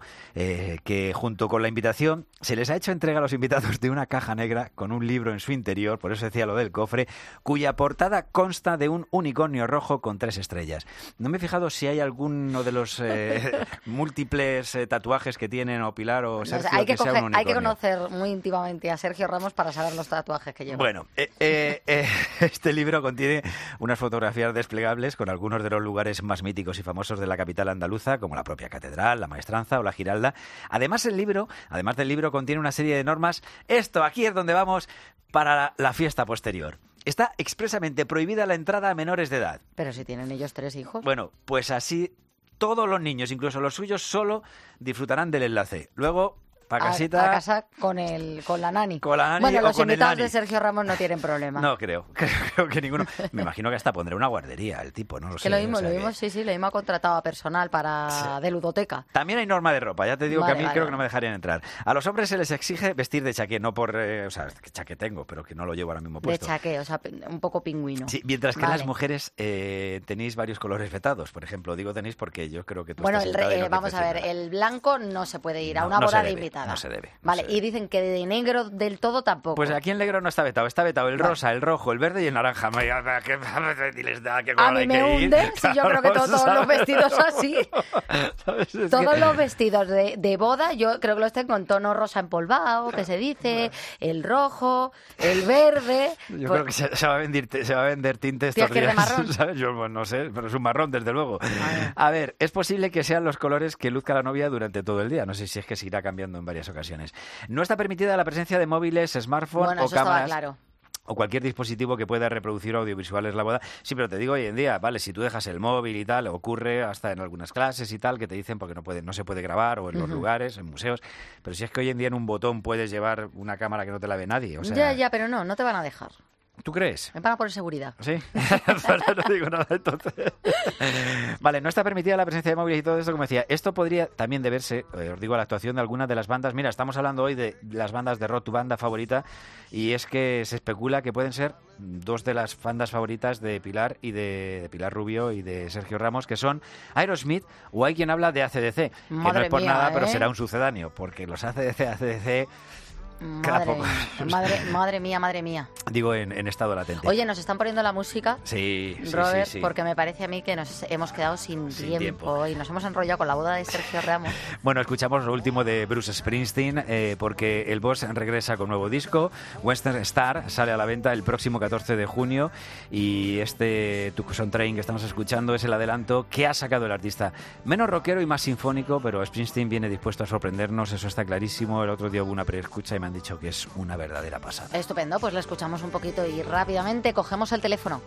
que junto con la invitación se les ha hecho entrega a los invitados de una caja negra con un libro en su interior, por eso decía lo del cofre, cuya portada consta de un unicornio rojo con 3 estrellas. No me he fijado si hay alguno de los múltiples tatuajes que tienen o Pilar o Sergio, hay que sea un unicornio. hay que conocer muy íntimamente a Sergio Ramos para saber los tatuajes que lleva. Bueno, este libro contiene unas fotografías desplegables con algunos de los lugares más míticos y famosos de la capital andaluza, como la propia catedral, la Maestranza o la Giralda. Además del libro contiene una serie de normas. Esto, aquí es donde vamos para la fiesta posterior. Está expresamente prohibida la entrada a menores de edad. Pero si tienen ellos 3 hijos. Bueno, pues así todos los niños, incluso los suyos, solo disfrutarán del enlace. Luego, para casita... A casa con la nani. Con la nani bueno, o los con el invitados nani. de Sergio Ramos no tienen problema. No creo que ninguno. Me imagino que hasta pondré una guardería el tipo, no lo sé. Que lo mismo, o sea lo mismo ha contratado a personal de ludoteca. También hay norma de ropa, ya te digo Vale, que a mí vale, creo vale. que no me dejarían entrar. A los hombres se les exige vestir de chaqué, no por... o sea, que chaqué tengo, pero que no lo llevo ahora mismo De puesto. chaqué, o sea, un poco pingüino. Sí, mientras que Vale. las mujeres tenéis varios colores vetados, por ejemplo. Digo tenéis porque yo creo que tú Bueno, estás sentada y no te vamos a ver, impresiona. el blanco no se puede ir a No, una no se boda de debe, invitada. no se debe, no Vale, se y dicen que de negro del todo tampoco. Pues aquí en negro no está vetado el rosa, el rojo, el verde y el naranja. Diles nada, qué A color mí hay me que ir. hunde si yo creo que todos los ¿sabes? vestidos así. ¿Sabes? Es Todos que- los vestidos de boda, yo creo que los tengo en tono rosa empolvado, que se dice, el rojo, el verde. Yo Pues- creo que se va a vender tinte estos ¿Tienes que ir de días, marrón? ¿sabes? Yo pues, no sé, pero es un marrón, desde luego. A ver, es posible que sean los colores que luzca la novia durante todo el día. No sé si es que se irá cambiando en varias ocasiones. No está permitida la presencia de móviles, smartphones Bueno, o eso estaba cámaras. claro. O cualquier dispositivo que pueda reproducir audiovisuales en la boda. Sí, pero te digo hoy en día, vale, si tú dejas el móvil y tal, ocurre hasta en algunas clases y tal, que te dicen porque no se puede grabar, o en los lugares, en museos. Pero si es que hoy en día en un botón puedes llevar una cámara que no te la ve nadie. O sea, Ya, pero no te van a dejar. ¿Tú crees? Me paga por seguridad. Sí, no digo nada entonces. Vale, no está permitida la presencia de móviles y todo esto, como decía. Esto podría también deberse, os digo, a la actuación de algunas de las bandas. Mira, estamos hablando hoy de las bandas de rock, tu banda favorita, y es que se especula que pueden ser dos de las bandas favoritas de Pilar y de Pilar Rubio y de Sergio Ramos, que son Aerosmith, o hay quien habla de AC/DC, que no es por nada, pero será un sucedáneo, porque los AC/DC... Madre mía. Digo, en estado latente. Oye, nos están poniendo la música, sí, Robert, sí. porque me parece a mí que nos hemos quedado sin tiempo y nos hemos enrollado con la boda de Sergio Ramos. Bueno, escuchamos lo último de Bruce Springsteen, porque el boss regresa con nuevo disco. Western Star sale a la venta el próximo 14 de junio y este Tucson Train que estamos escuchando es el adelanto que ha sacado el artista. Menos rockero y más sinfónico, pero Springsteen viene dispuesto a sorprendernos, eso está clarísimo. El otro día hubo una preescucha y me han dicho que es una verdadera pasada. Estupendo, pues le escuchamos un poquito y rápidamente cogemos el teléfono.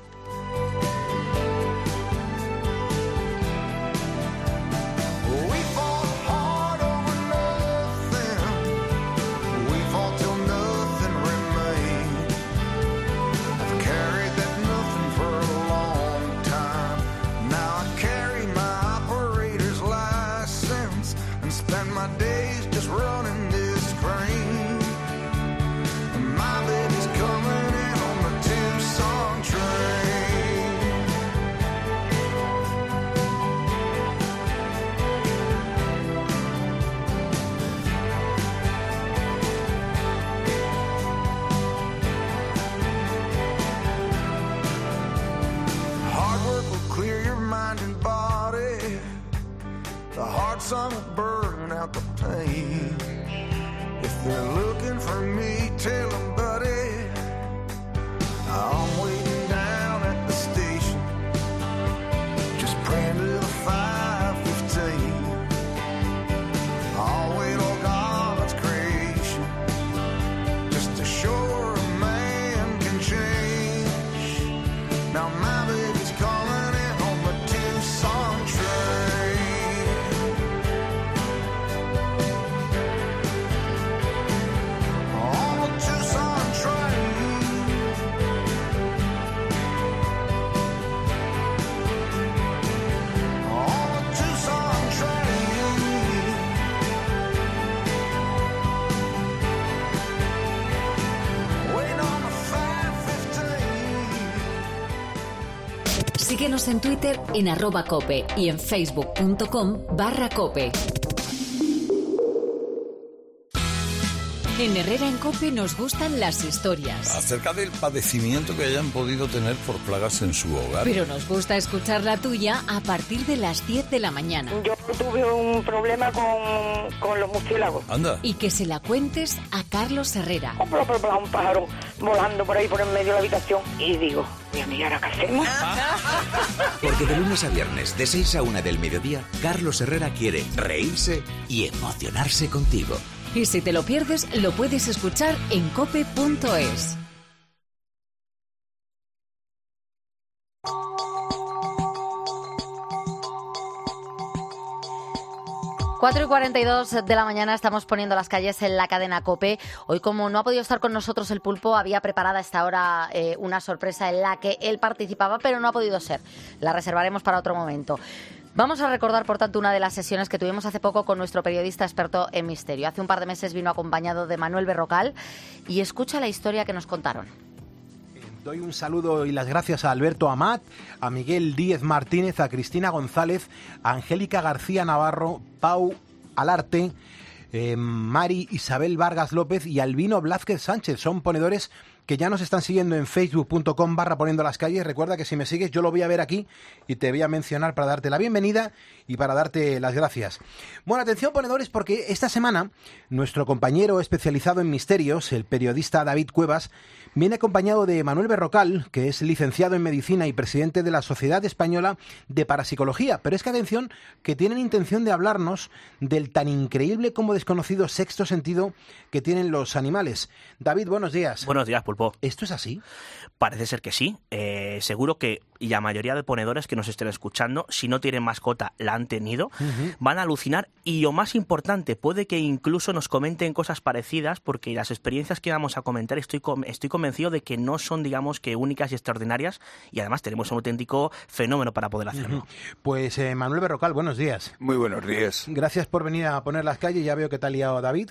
Sun will burn out the pain. If they're looking for me, tell them, buddy, I'm waiting down at the station. Just praying to the 5:15. I'll wait on God's creation, just to show a man can change. Now my baby's coming in on the Tucson train. Síguenos en Twitter en @cope y en facebook.com/cope. En Herrera en Cope nos gustan las historias. Acerca del padecimiento que hayan podido tener por plagas en su hogar. Pero nos gusta escuchar la tuya a partir de las 10 de la mañana. Yo tuve un problema con los murciélagos. Anda. Y que se la cuentes a Carlos Herrera. Un pájaro volando por ahí por en medio de la habitación. Y digo, mi amiga, ¿ahora qué hacemos? Porque de lunes a viernes, de 6 a 1 del mediodía, Carlos Herrera quiere reírse y emocionarse contigo. Y si te lo pierdes, lo puedes escuchar en cope.es. Cuatro y 42 de la mañana estamos poniendo las calles en la cadena COPE. Hoy, como no ha podido estar con nosotros el Pulpo, había preparada a esta hora una sorpresa en la que él participaba, pero no ha podido ser. La reservaremos para otro momento. Vamos a recordar, por tanto, una de las sesiones que tuvimos hace poco con nuestro periodista experto en misterio. Hace un par de meses vino acompañado de Manuel Berrocal y escucha la historia que nos contaron. Doy un saludo y las gracias a Alberto Amat, a Miguel Díez Martínez, a Cristina González, a Angélica García Navarro, Pau Alarte, Mari Isabel Vargas López y Albino Blázquez Sánchez. Son ponedores que ya nos están siguiendo en facebook.com/poniendo las calles. Recuerda que si me sigues yo lo voy a ver aquí y te voy a mencionar para darte la bienvenida y para darte las gracias. Bueno, atención ponedores, porque esta semana nuestro compañero especializado en misterios, el periodista David Cuevas, viene acompañado de Manuel Berrocal, que es licenciado en Medicina y presidente de la Sociedad Española de Parapsicología. Pero es que atención, que tienen intención de hablarnos del tan increíble como desconocido sexto sentido que tienen los animales. David, buenos días. Buenos días, Pulpo. Pulpo. ¿Esto es así? Parece ser que sí. Seguro que y la mayoría de ponedores que nos estén escuchando, si no tienen mascota, la han tenido, van a alucinar. Y lo más importante, puede que incluso nos comenten cosas parecidas, porque las experiencias que vamos a comentar estoy convencido de que no son, digamos, que únicas y extraordinarias, y además tenemos un auténtico fenómeno para poder hacerlo. Pues Manuel Berrocal, buenos días. Muy buenos días. Gracias por venir a poner las calles. Ya veo que te ha liado David.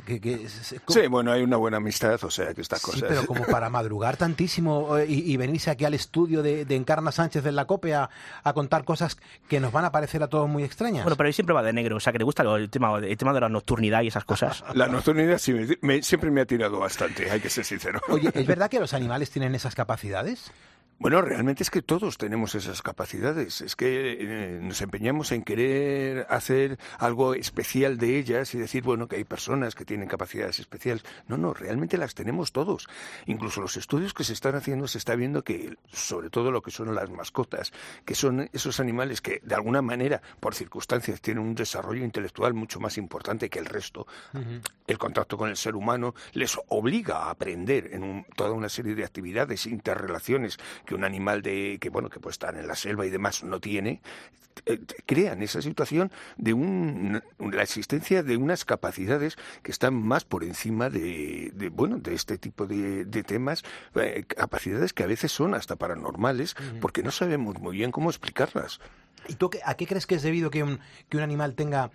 Sí, bueno, hay una buena amistad, o sea que estas cosas... Sí, pero como para madrugar tantísimo y venirse aquí al estudio de Encarna Sánchez de la COPE a contar cosas que nos van a parecer a todos muy extrañas. Bueno, pero él siempre va de negro, o sea que le gusta el tema de la nocturnidad y esas cosas. La nocturnidad sí, siempre me ha tirado bastante, hay que ser sincero. Oye, ¿es verdad que los animales tienen esas capacidades? Bueno, realmente es que todos tenemos esas capacidades. Es que nos empeñamos en querer hacer algo especial de ellas y decir, bueno, que hay personas que tienen capacidades especiales. No, realmente las tenemos todos. Incluso los estudios que se están haciendo se está viendo que, sobre todo lo que son las mascotas, que son esos animales que de alguna manera, por circunstancias, tienen un desarrollo intelectual mucho más importante que el resto. El contacto con el ser humano les obliga a aprender en toda una serie de actividades, interrelaciones que un animal que puede estar en la selva y demás no tiene, crean esa situación de la existencia de unas capacidades que están más por encima de este tipo de temas, capacidades que a veces son hasta paranormales, porque no sabemos muy bien cómo explicarlas. ¿Y tú a qué crees que es debido que un animal tenga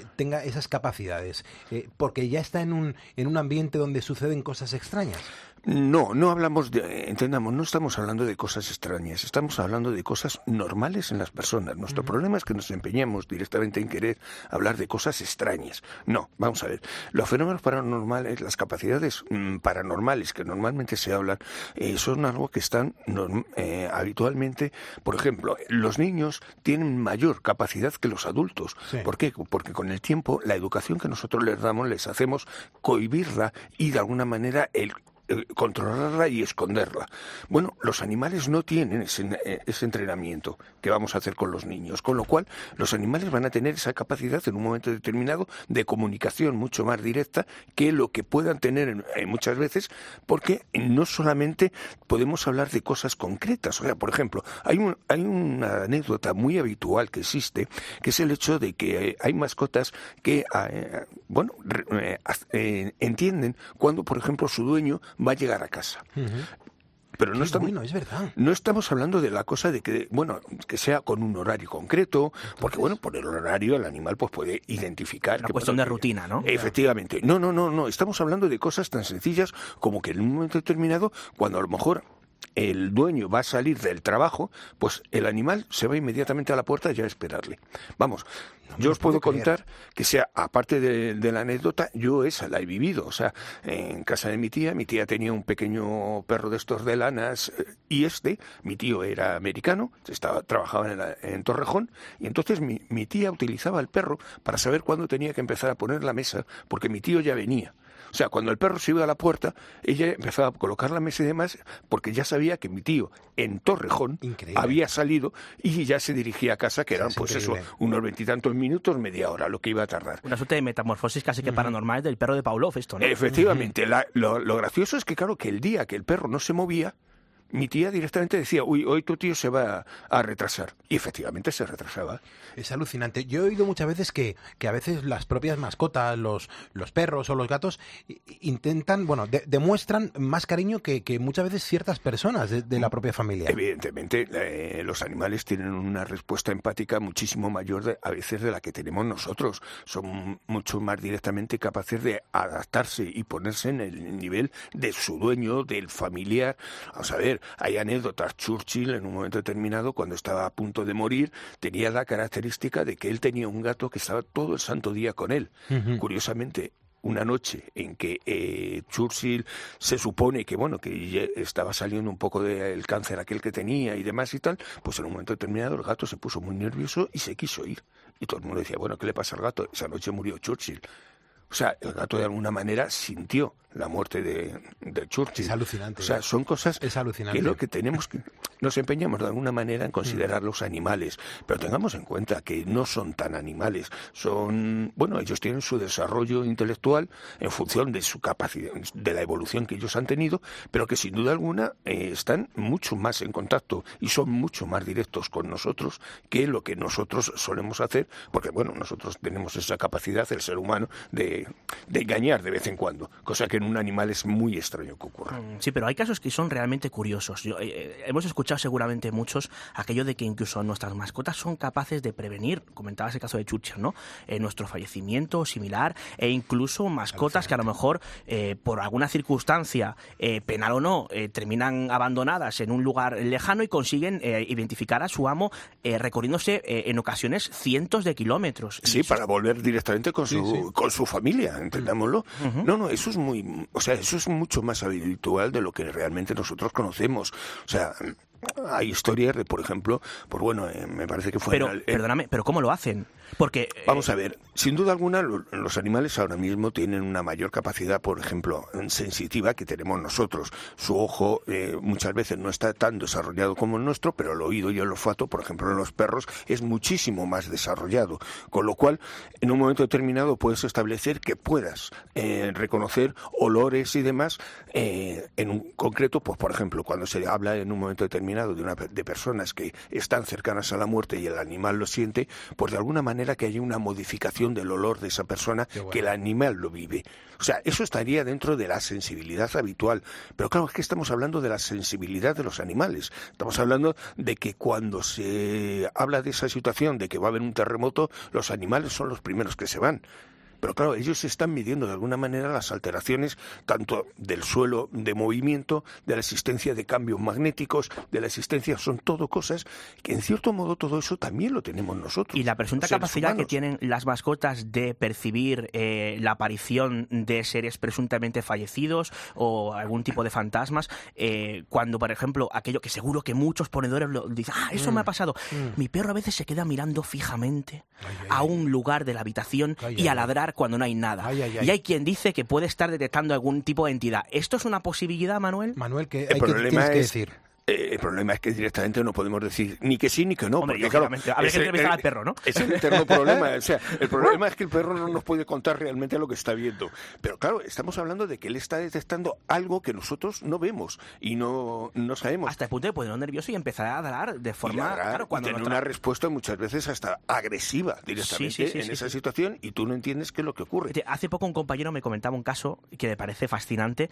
esas capacidades? ¿Porque ya está en un ambiente donde suceden cosas extrañas? No hablamos entendamos, no estamos hablando de cosas extrañas, estamos hablando de cosas normales en las personas. Nuestro problema es que nos empeñamos directamente en querer hablar de cosas extrañas. No, vamos a ver, los fenómenos paranormales, las capacidades paranormales que normalmente se hablan, son algo que están habitualmente, por ejemplo, los niños tienen mayor capacidad que los adultos. Sí. ¿Por qué? Porque con el tiempo la educación que nosotros les damos les hacemos cohibirla y de alguna manera controlarla y esconderla. Bueno, los animales no tienen ese entrenamiento que vamos a hacer con los niños, con lo cual los animales van a tener esa capacidad en un momento determinado de comunicación mucho más directa que lo que puedan tener muchas veces, porque no solamente podemos hablar de cosas concretas. O sea, por ejemplo, hay una anécdota muy habitual que existe, que es el hecho de que hay mascotas que entienden cuando, por ejemplo, su dueño va a llegar a casa. Pero no estamos, es verdad. No estamos hablando de la cosa de que sea con un horario concreto, porque por el horario el animal pues puede identificar. Una cuestión de rutina, ¿no? Efectivamente. No. Estamos hablando de cosas tan sencillas como que en un momento determinado, cuando a lo mejor el dueño va a salir del trabajo, pues el animal se va inmediatamente a la puerta ya a esperarle. Vamos, yo os puedo contar que aparte de la anécdota, yo esa la he vivido. O sea, en casa de mi tía tenía un pequeño perro de estos de lanas y mi tío era americano, trabajaba en Torrejón, y entonces mi tía utilizaba el perro para saber cuándo tenía que empezar a poner la mesa, porque mi tío ya venía. O sea, cuando el perro se iba a la puerta, ella empezaba a colocar la mesa y demás, porque ya sabía que mi tío en Torrejón había salido y ya se dirigía a casa, que eran unos 20 y tantos minutos, media hora, lo que iba a tardar. Una suerte de metamorfosis casi que paranormal del perro de Pavlov, esto, ¿no? Efectivamente. Lo gracioso es que, claro, que el día que el perro no se movía, mi tía directamente decía, hoy tu tío se va a retrasar. Y efectivamente se retrasaba. Es alucinante. Yo he oído muchas veces que a veces las propias mascotas, los perros o los gatos, intentan, demuestran más cariño que muchas veces ciertas personas de la propia familia. Evidentemente, los animales tienen una respuesta empática muchísimo mayor a veces de la que tenemos nosotros. Son mucho más directamente capaces de adaptarse y ponerse en el nivel de su dueño, del familiar. Vamos a ver, hay anécdotas. Churchill, en un momento determinado, cuando estaba a punto de morir, tenía la característica de que él tenía un gato que estaba todo el santo día con él. Curiosamente, una noche en que Churchill se supone que ya estaba saliendo un poco del cáncer aquel que tenía y demás y tal, pues en un momento determinado el gato se puso muy nervioso y se quiso ir. Y todo el mundo decía, ¿qué le pasa al gato? Esa noche murió Churchill. O sea, el gato de alguna manera sintió la muerte de Churchill. Es alucinante. O sea, son cosas es alucinante. que lo que tenemos que... Nos empeñamos de alguna manera en considerar los animales, pero tengamos en cuenta que no son tan animales. Son... Bueno, ellos tienen su desarrollo intelectual en función de su capacidad, de la evolución que ellos han tenido, pero que sin duda alguna están mucho más en contacto y son mucho más directos con nosotros que lo que nosotros solemos hacer, porque, bueno, nosotros tenemos esa capacidad, el ser humano, de engañar de vez en cuando, cosa que en un animal es muy extraño que ocurra. Sí, pero hay casos que son realmente curiosos. Hemos escuchado seguramente muchos aquello de que incluso nuestras mascotas son capaces de prevenir, comentabas el caso de Churchill, ¿no? Nuestro fallecimiento o similar, e incluso mascotas que a lo mejor por alguna circunstancia, penal o no, terminan abandonadas en un lugar lejano y consiguen identificar a su amo recorriéndose en ocasiones cientos de kilómetros. Sí, para volver directamente con su familia, entendámoslo. No, eso es eso es mucho más habitual de lo que realmente nosotros conocemos. O sea, hay historias de, por ejemplo, pues bueno, me parece que fue... Pero, perdóname, ¿pero cómo lo hacen? Porque... Vamos a ver, sin duda alguna los animales ahora mismo tienen una mayor capacidad, por ejemplo, sensitiva que tenemos nosotros. Su ojo muchas veces no está tan desarrollado como el nuestro, pero el oído y el olfato, por ejemplo, en los perros es muchísimo más desarrollado. Con lo cual, en un momento determinado puedes establecer que puedas reconocer olores y demás. En un concreto, pues por ejemplo, cuando se habla en un momento determinado de personas que están cercanas a la muerte y el animal lo siente, pues de alguna manera que haya una modificación del olor de esa persona, que el animal lo vive. O sea, eso estaría dentro de la sensibilidad habitual. Pero claro, es que estamos hablando de la sensibilidad de los animales. Estamos hablando de que cuando se habla de esa situación, de que va a haber un terremoto, los animales son los primeros que se van. Pero claro, ellos están midiendo de alguna manera las alteraciones tanto del suelo de movimiento, de la existencia de cambios magnéticos, de la existencia, son todo cosas que en cierto modo todo eso también lo tenemos nosotros. Y la presunta capacidad que tienen las mascotas de percibir la aparición de seres presuntamente fallecidos o algún tipo de fantasmas, cuando por ejemplo aquello que seguro que muchos ponedores lo dicen, eso me ha pasado. Mi perro a veces se queda mirando fijamente a un lugar de la habitación y a ladrar cuando no hay nada. Y hay quien dice que puede estar detectando algún tipo de entidad. ¿Esto es una posibilidad, Manuel? Manuel, ¿qué tienes que decir? El problema es que directamente no podemos decir ni que sí ni que no. Hombre, porque claro, habría que entrevistar al perro, ¿no? Es el eterno problema. O sea, el problema es que el perro no nos puede contar realmente lo que está viendo. Pero claro, estamos hablando de que él está detectando algo que nosotros no vemos y no sabemos. Hasta el punto de ponerlo nervioso y empezar a ladrar de forma... Claro, cuando tener una respuesta muchas veces hasta agresiva directamente en esa situación, y tú no entiendes qué es lo que ocurre. Hace poco un compañero me comentaba un caso que me parece fascinante.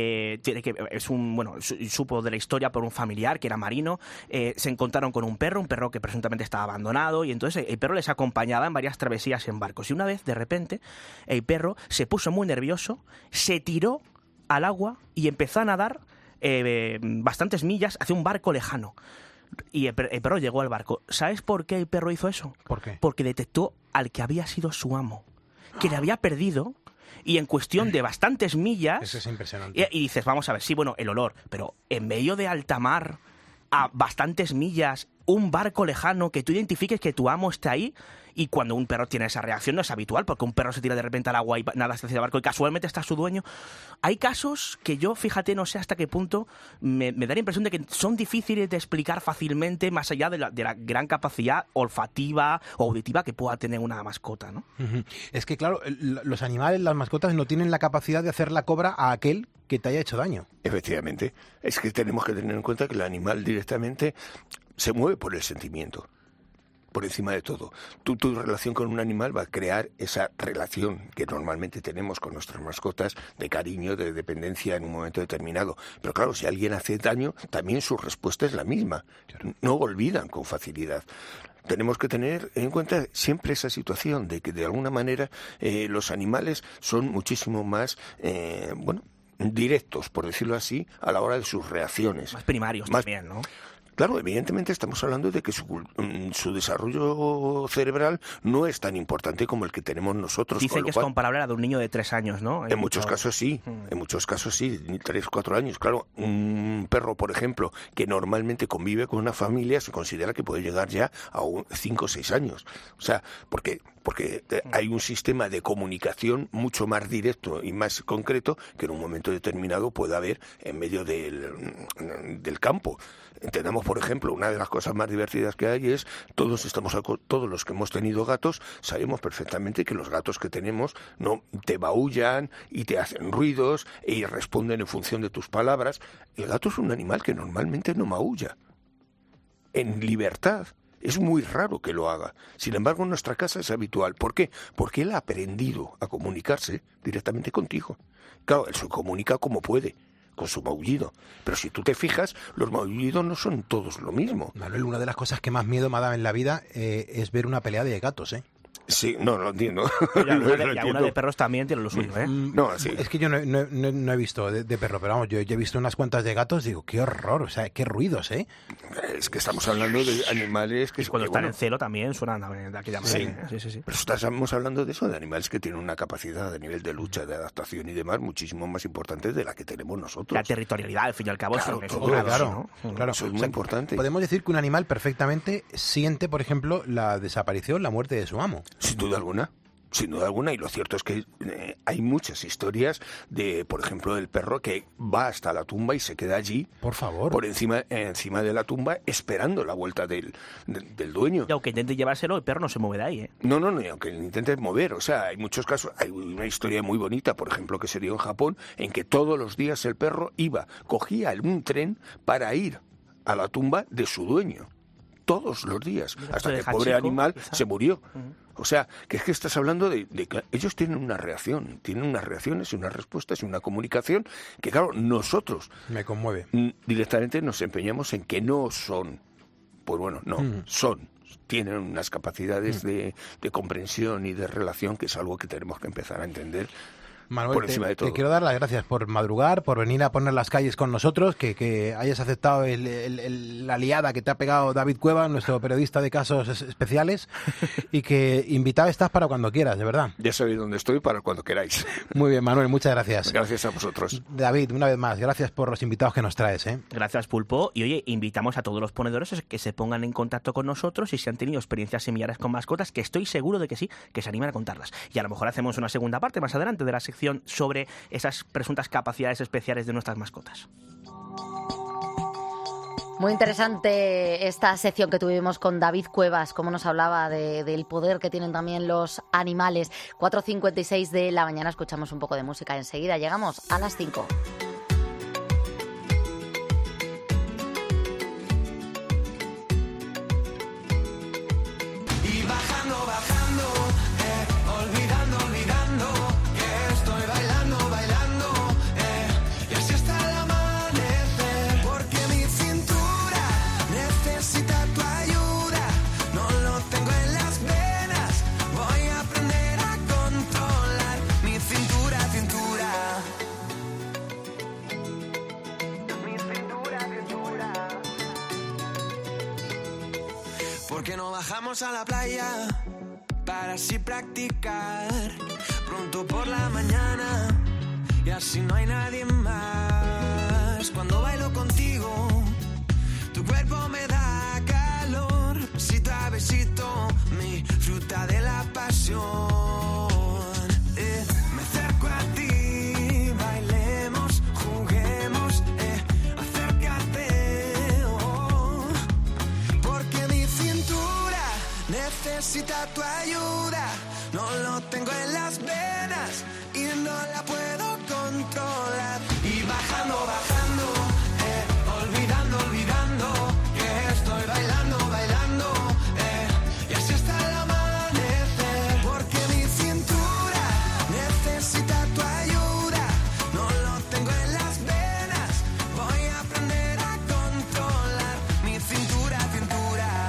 Supo de la historia por un familiar que era marino. Se encontraron con un perro que presuntamente estaba abandonado, y entonces el perro les acompañaba en varias travesías en barcos. Y una vez, de repente, el perro se puso muy nervioso, se tiró al agua y empezó a nadar bastantes millas hacia un barco lejano. Y el perro llegó al barco. ¿Sabes por qué el perro hizo eso? ¿Por qué? Porque detectó al que había sido su amo, que le había perdido. Y en cuestión de bastantes millas... Eso es impresionante. Y dices, vamos a ver, sí, bueno, el olor, pero en medio de alta mar, a bastantes millas, un barco lejano, que tú identifiques que tu amo está ahí, y cuando un perro tiene esa reacción no es habitual, porque un perro se tira de repente al agua y nada hacia el barco y casualmente está su dueño. Hay casos que yo, fíjate, no sé hasta qué punto me da la impresión de que son difíciles de explicar fácilmente, más allá de la gran capacidad olfativa o auditiva que pueda tener una mascota, ¿no? Es que claro, los animales, las mascotas no tienen la capacidad de hacer la cobra a aquel que te haya hecho daño. Efectivamente. Es que tenemos que tener en cuenta que el animal directamente se mueve por el sentimiento, por encima de todo. Tu relación con un animal va a crear esa relación que normalmente tenemos con nuestras mascotas, de cariño, de dependencia en un momento determinado. Pero claro, si alguien hace daño, también su respuesta es la misma. No olvidan con facilidad. Tenemos que tener en cuenta siempre esa situación de que de alguna manera los animales son muchísimo más, directos, por decirlo así, a la hora de sus reacciones. Más primarios también, ¿no? Claro, evidentemente estamos hablando de que su desarrollo cerebral no es tan importante como el que tenemos nosotros. Dicen que es comparable a la de un niño de 3 años, ¿no? En muchos casos sí, 3, 4 años. Claro, un perro, por ejemplo, que normalmente convive con una familia, se considera que puede llegar ya a 5 o 6 años. O sea, porque hay un sistema de comunicación mucho más directo y más concreto que en un momento determinado puede haber en medio del campo. Entendamos, por ejemplo, una de las cosas más divertidas que hay es todos los que hemos tenido gatos sabemos perfectamente que los gatos que tenemos no te maullan y te hacen ruidos y responden en función de tus palabras. El gato es un animal que normalmente no maulla en libertad. Es muy raro que lo haga. Sin embargo, en nuestra casa es habitual. ¿Por qué? Porque él ha aprendido a comunicarse directamente contigo. Claro, él se comunica como puede, con su maullido. Pero si tú te fijas, los maullidos no son todos lo mismo. Manuel, una de las cosas que más miedo me ha dado en la vida es ver una pelea de gatos, ¿eh? Sí, no lo entiendo. Y alguna de perros también tiene lo suyo, ¿eh? No, sí. Es que yo no he visto de perro, pero vamos, yo he visto unas cuantas de gatos, digo, qué horror, o sea, qué ruidos, ¿eh? Es que estamos hablando de animales que... Y cuando están en celo también suenan de aquella manera. Sí. Pero estamos hablando de eso, de animales que tienen una capacidad a nivel de lucha, de adaptación y demás, muchísimo más importante de la que tenemos nosotros. La territorialidad, al fin y al cabo, claro, es claro. Eso es muy importante. Podemos decir que un animal perfectamente siente, por ejemplo, la desaparición, la muerte de su amo. Sin duda alguna. Sin duda alguna, y lo cierto es que hay muchas historias de, por ejemplo, del perro que va hasta la tumba y se queda allí, por favor, por encima de la tumba, esperando la vuelta del dueño. Y aunque intente llevárselo, el perro no se mueve de ahí, ¿eh? No, y aunque lo intente mover, o sea, hay muchos casos, hay una historia muy bonita, por ejemplo, que se dio en Japón, en que todos los días el perro cogía un tren para ir a la tumba de su dueño. Todos los días, hasta que el pobre animal se murió. O sea, que es que estás hablando de que ellos tienen una reacción, tienen unas reacciones y unas respuestas y una comunicación que, claro, nosotros... Me conmueve. Directamente nos empeñamos en que no son. Pues bueno, no, son. Tienen unas capacidades de comprensión y de relación que es algo que tenemos que empezar a entender. Manuel, por encima de todo. Te quiero dar las gracias por madrugar, por venir a poner las calles con nosotros, que hayas aceptado la liada que te ha pegado David Cuevas, nuestro periodista de casos especiales, y que invitado estás para cuando quieras, de verdad. Ya sabéis dónde estoy para cuando queráis. Muy bien, Manuel, muchas gracias. Gracias a vosotros. David, una vez más, gracias por los invitados que nos traes, ¿eh? Gracias, Pulpo. Y oye, invitamos a todos los ponedores a que se pongan en contacto con nosotros y si han tenido experiencias similares con mascotas, que estoy seguro de que sí, que se animan a contarlas. Y a lo mejor hacemos una segunda parte más adelante de la sección sobre esas presuntas capacidades especiales de nuestras mascotas. Muy interesante esta sección que tuvimos con David Cuevas, cómo nos hablaba del poder que tienen también los animales. 4:56 de la mañana, escuchamos un poco de música. Enseguida llegamos a las 5. Y bajando, olvidando, que estoy bailando, y así hasta el amanecer, porque mi cintura necesita tu ayuda, no lo tengo en las venas, voy a aprender a controlar mi cintura. ¿Por qué no bajamos a la playa para así practicar pronto por la mañana y así no hay nadie más? Cuando bailo contigo, tu cuerpo me da calor, besito a besito, mi fruta de la pasión. Me acerco a ti, bailemos, juguemos, acércate, porque mi cintura necesita tu ayuda, no lo tengo en las venas y no la puedo controlar. Y bajando, olvidando, que estoy bailando, y así hasta el amanecer, porque mi cintura necesita tu ayuda, no lo tengo en las venas, voy a aprender a controlar mi cintura.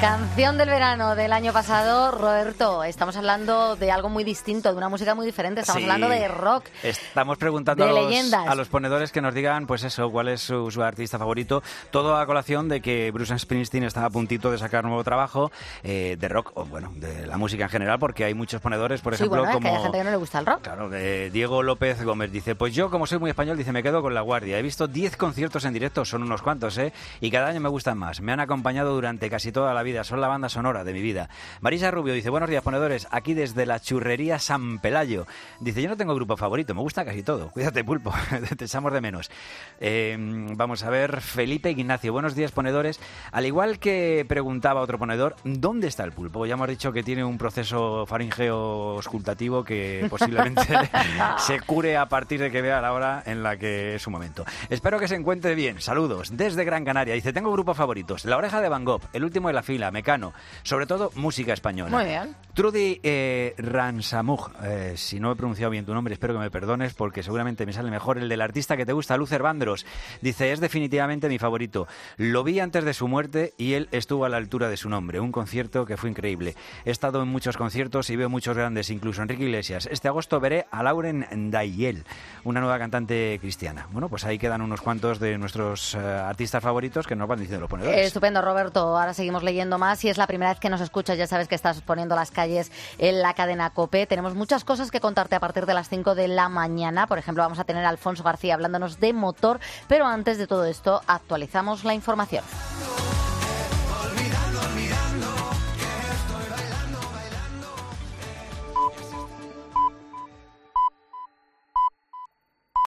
Canción del verano del año pasado, Roberto. Estamos hablando de algo muy distinto, de una música muy diferente. Estamos Sí. hablando de rock. Estamos preguntando De a leyendas. los ponedores que nos digan, pues eso, cuál es su artista favorito. Todo a colación de que Bruce Springsteen está a puntito de sacar nuevo trabajo de rock, o bueno, de la música en general, porque hay muchos ponedores, por Sí, ejemplo, bueno, es como... que hay gente que no le gusta el rock. Claro, Diego López Gómez dice, pues yo, como soy muy español, dice, me quedo con La Guardia. He visto 10 conciertos en directo, son unos cuantos, y cada año me gustan más. Me han acompañado durante casi toda la vida, son la banda sonora de mi vida. Marisa Rubio dice, buenos días, ponedores, aquí desde la churrería San Pelayo. Dice, yo no tengo grupo favorito, me gusta casi todo. Cuídate, Pulpo, te echamos de menos. Vamos a ver, Felipe Ignacio, buenos días, ponedores. Al igual que preguntaba otro ponedor, ¿dónde está el pulpo? Ya hemos dicho que tiene un proceso faríngeo auscultativo que posiblemente se cure a partir de que vea la hora en la que es su momento. Espero que se encuentre bien. Saludos desde Gran Canaria. Dice, tengo grupos favoritos. La Oreja de Van Gogh, El Último de la Fila, Mecano. Sobre todo, música española. Muy bien. Trudy Ransamug, si no he pronunciado bien tu nombre, espero que me perdones porque seguramente me sale mejor el del artista que te gusta, Luther Vandross. Dice, es definitivamente mi favorito. Lo vi antes de su muerte y él estuvo a la altura de su nombre. Un concierto que fue increíble. He estado en muchos conciertos y veo muchos grandes, incluso Enrique Iglesias. Este agosto veré a Lauren Daiel, una nueva cantante cristiana. Bueno, pues ahí quedan unos cuantos de nuestros artistas favoritos que nos van diciendo los ponedores. Estupendo, Roberto. Ahora seguimos leyendo más. Si es la primera vez que nos escuchas, ya sabes que estás poniendo las calles en la cadena COPE. Tenemos muchas cosas que contarte a partir de las 5 de la mañana. Por ejemplo, vamos a tener a Alfonso García hablándonos de motor. Pero antes de todo esto, actualizamos la información.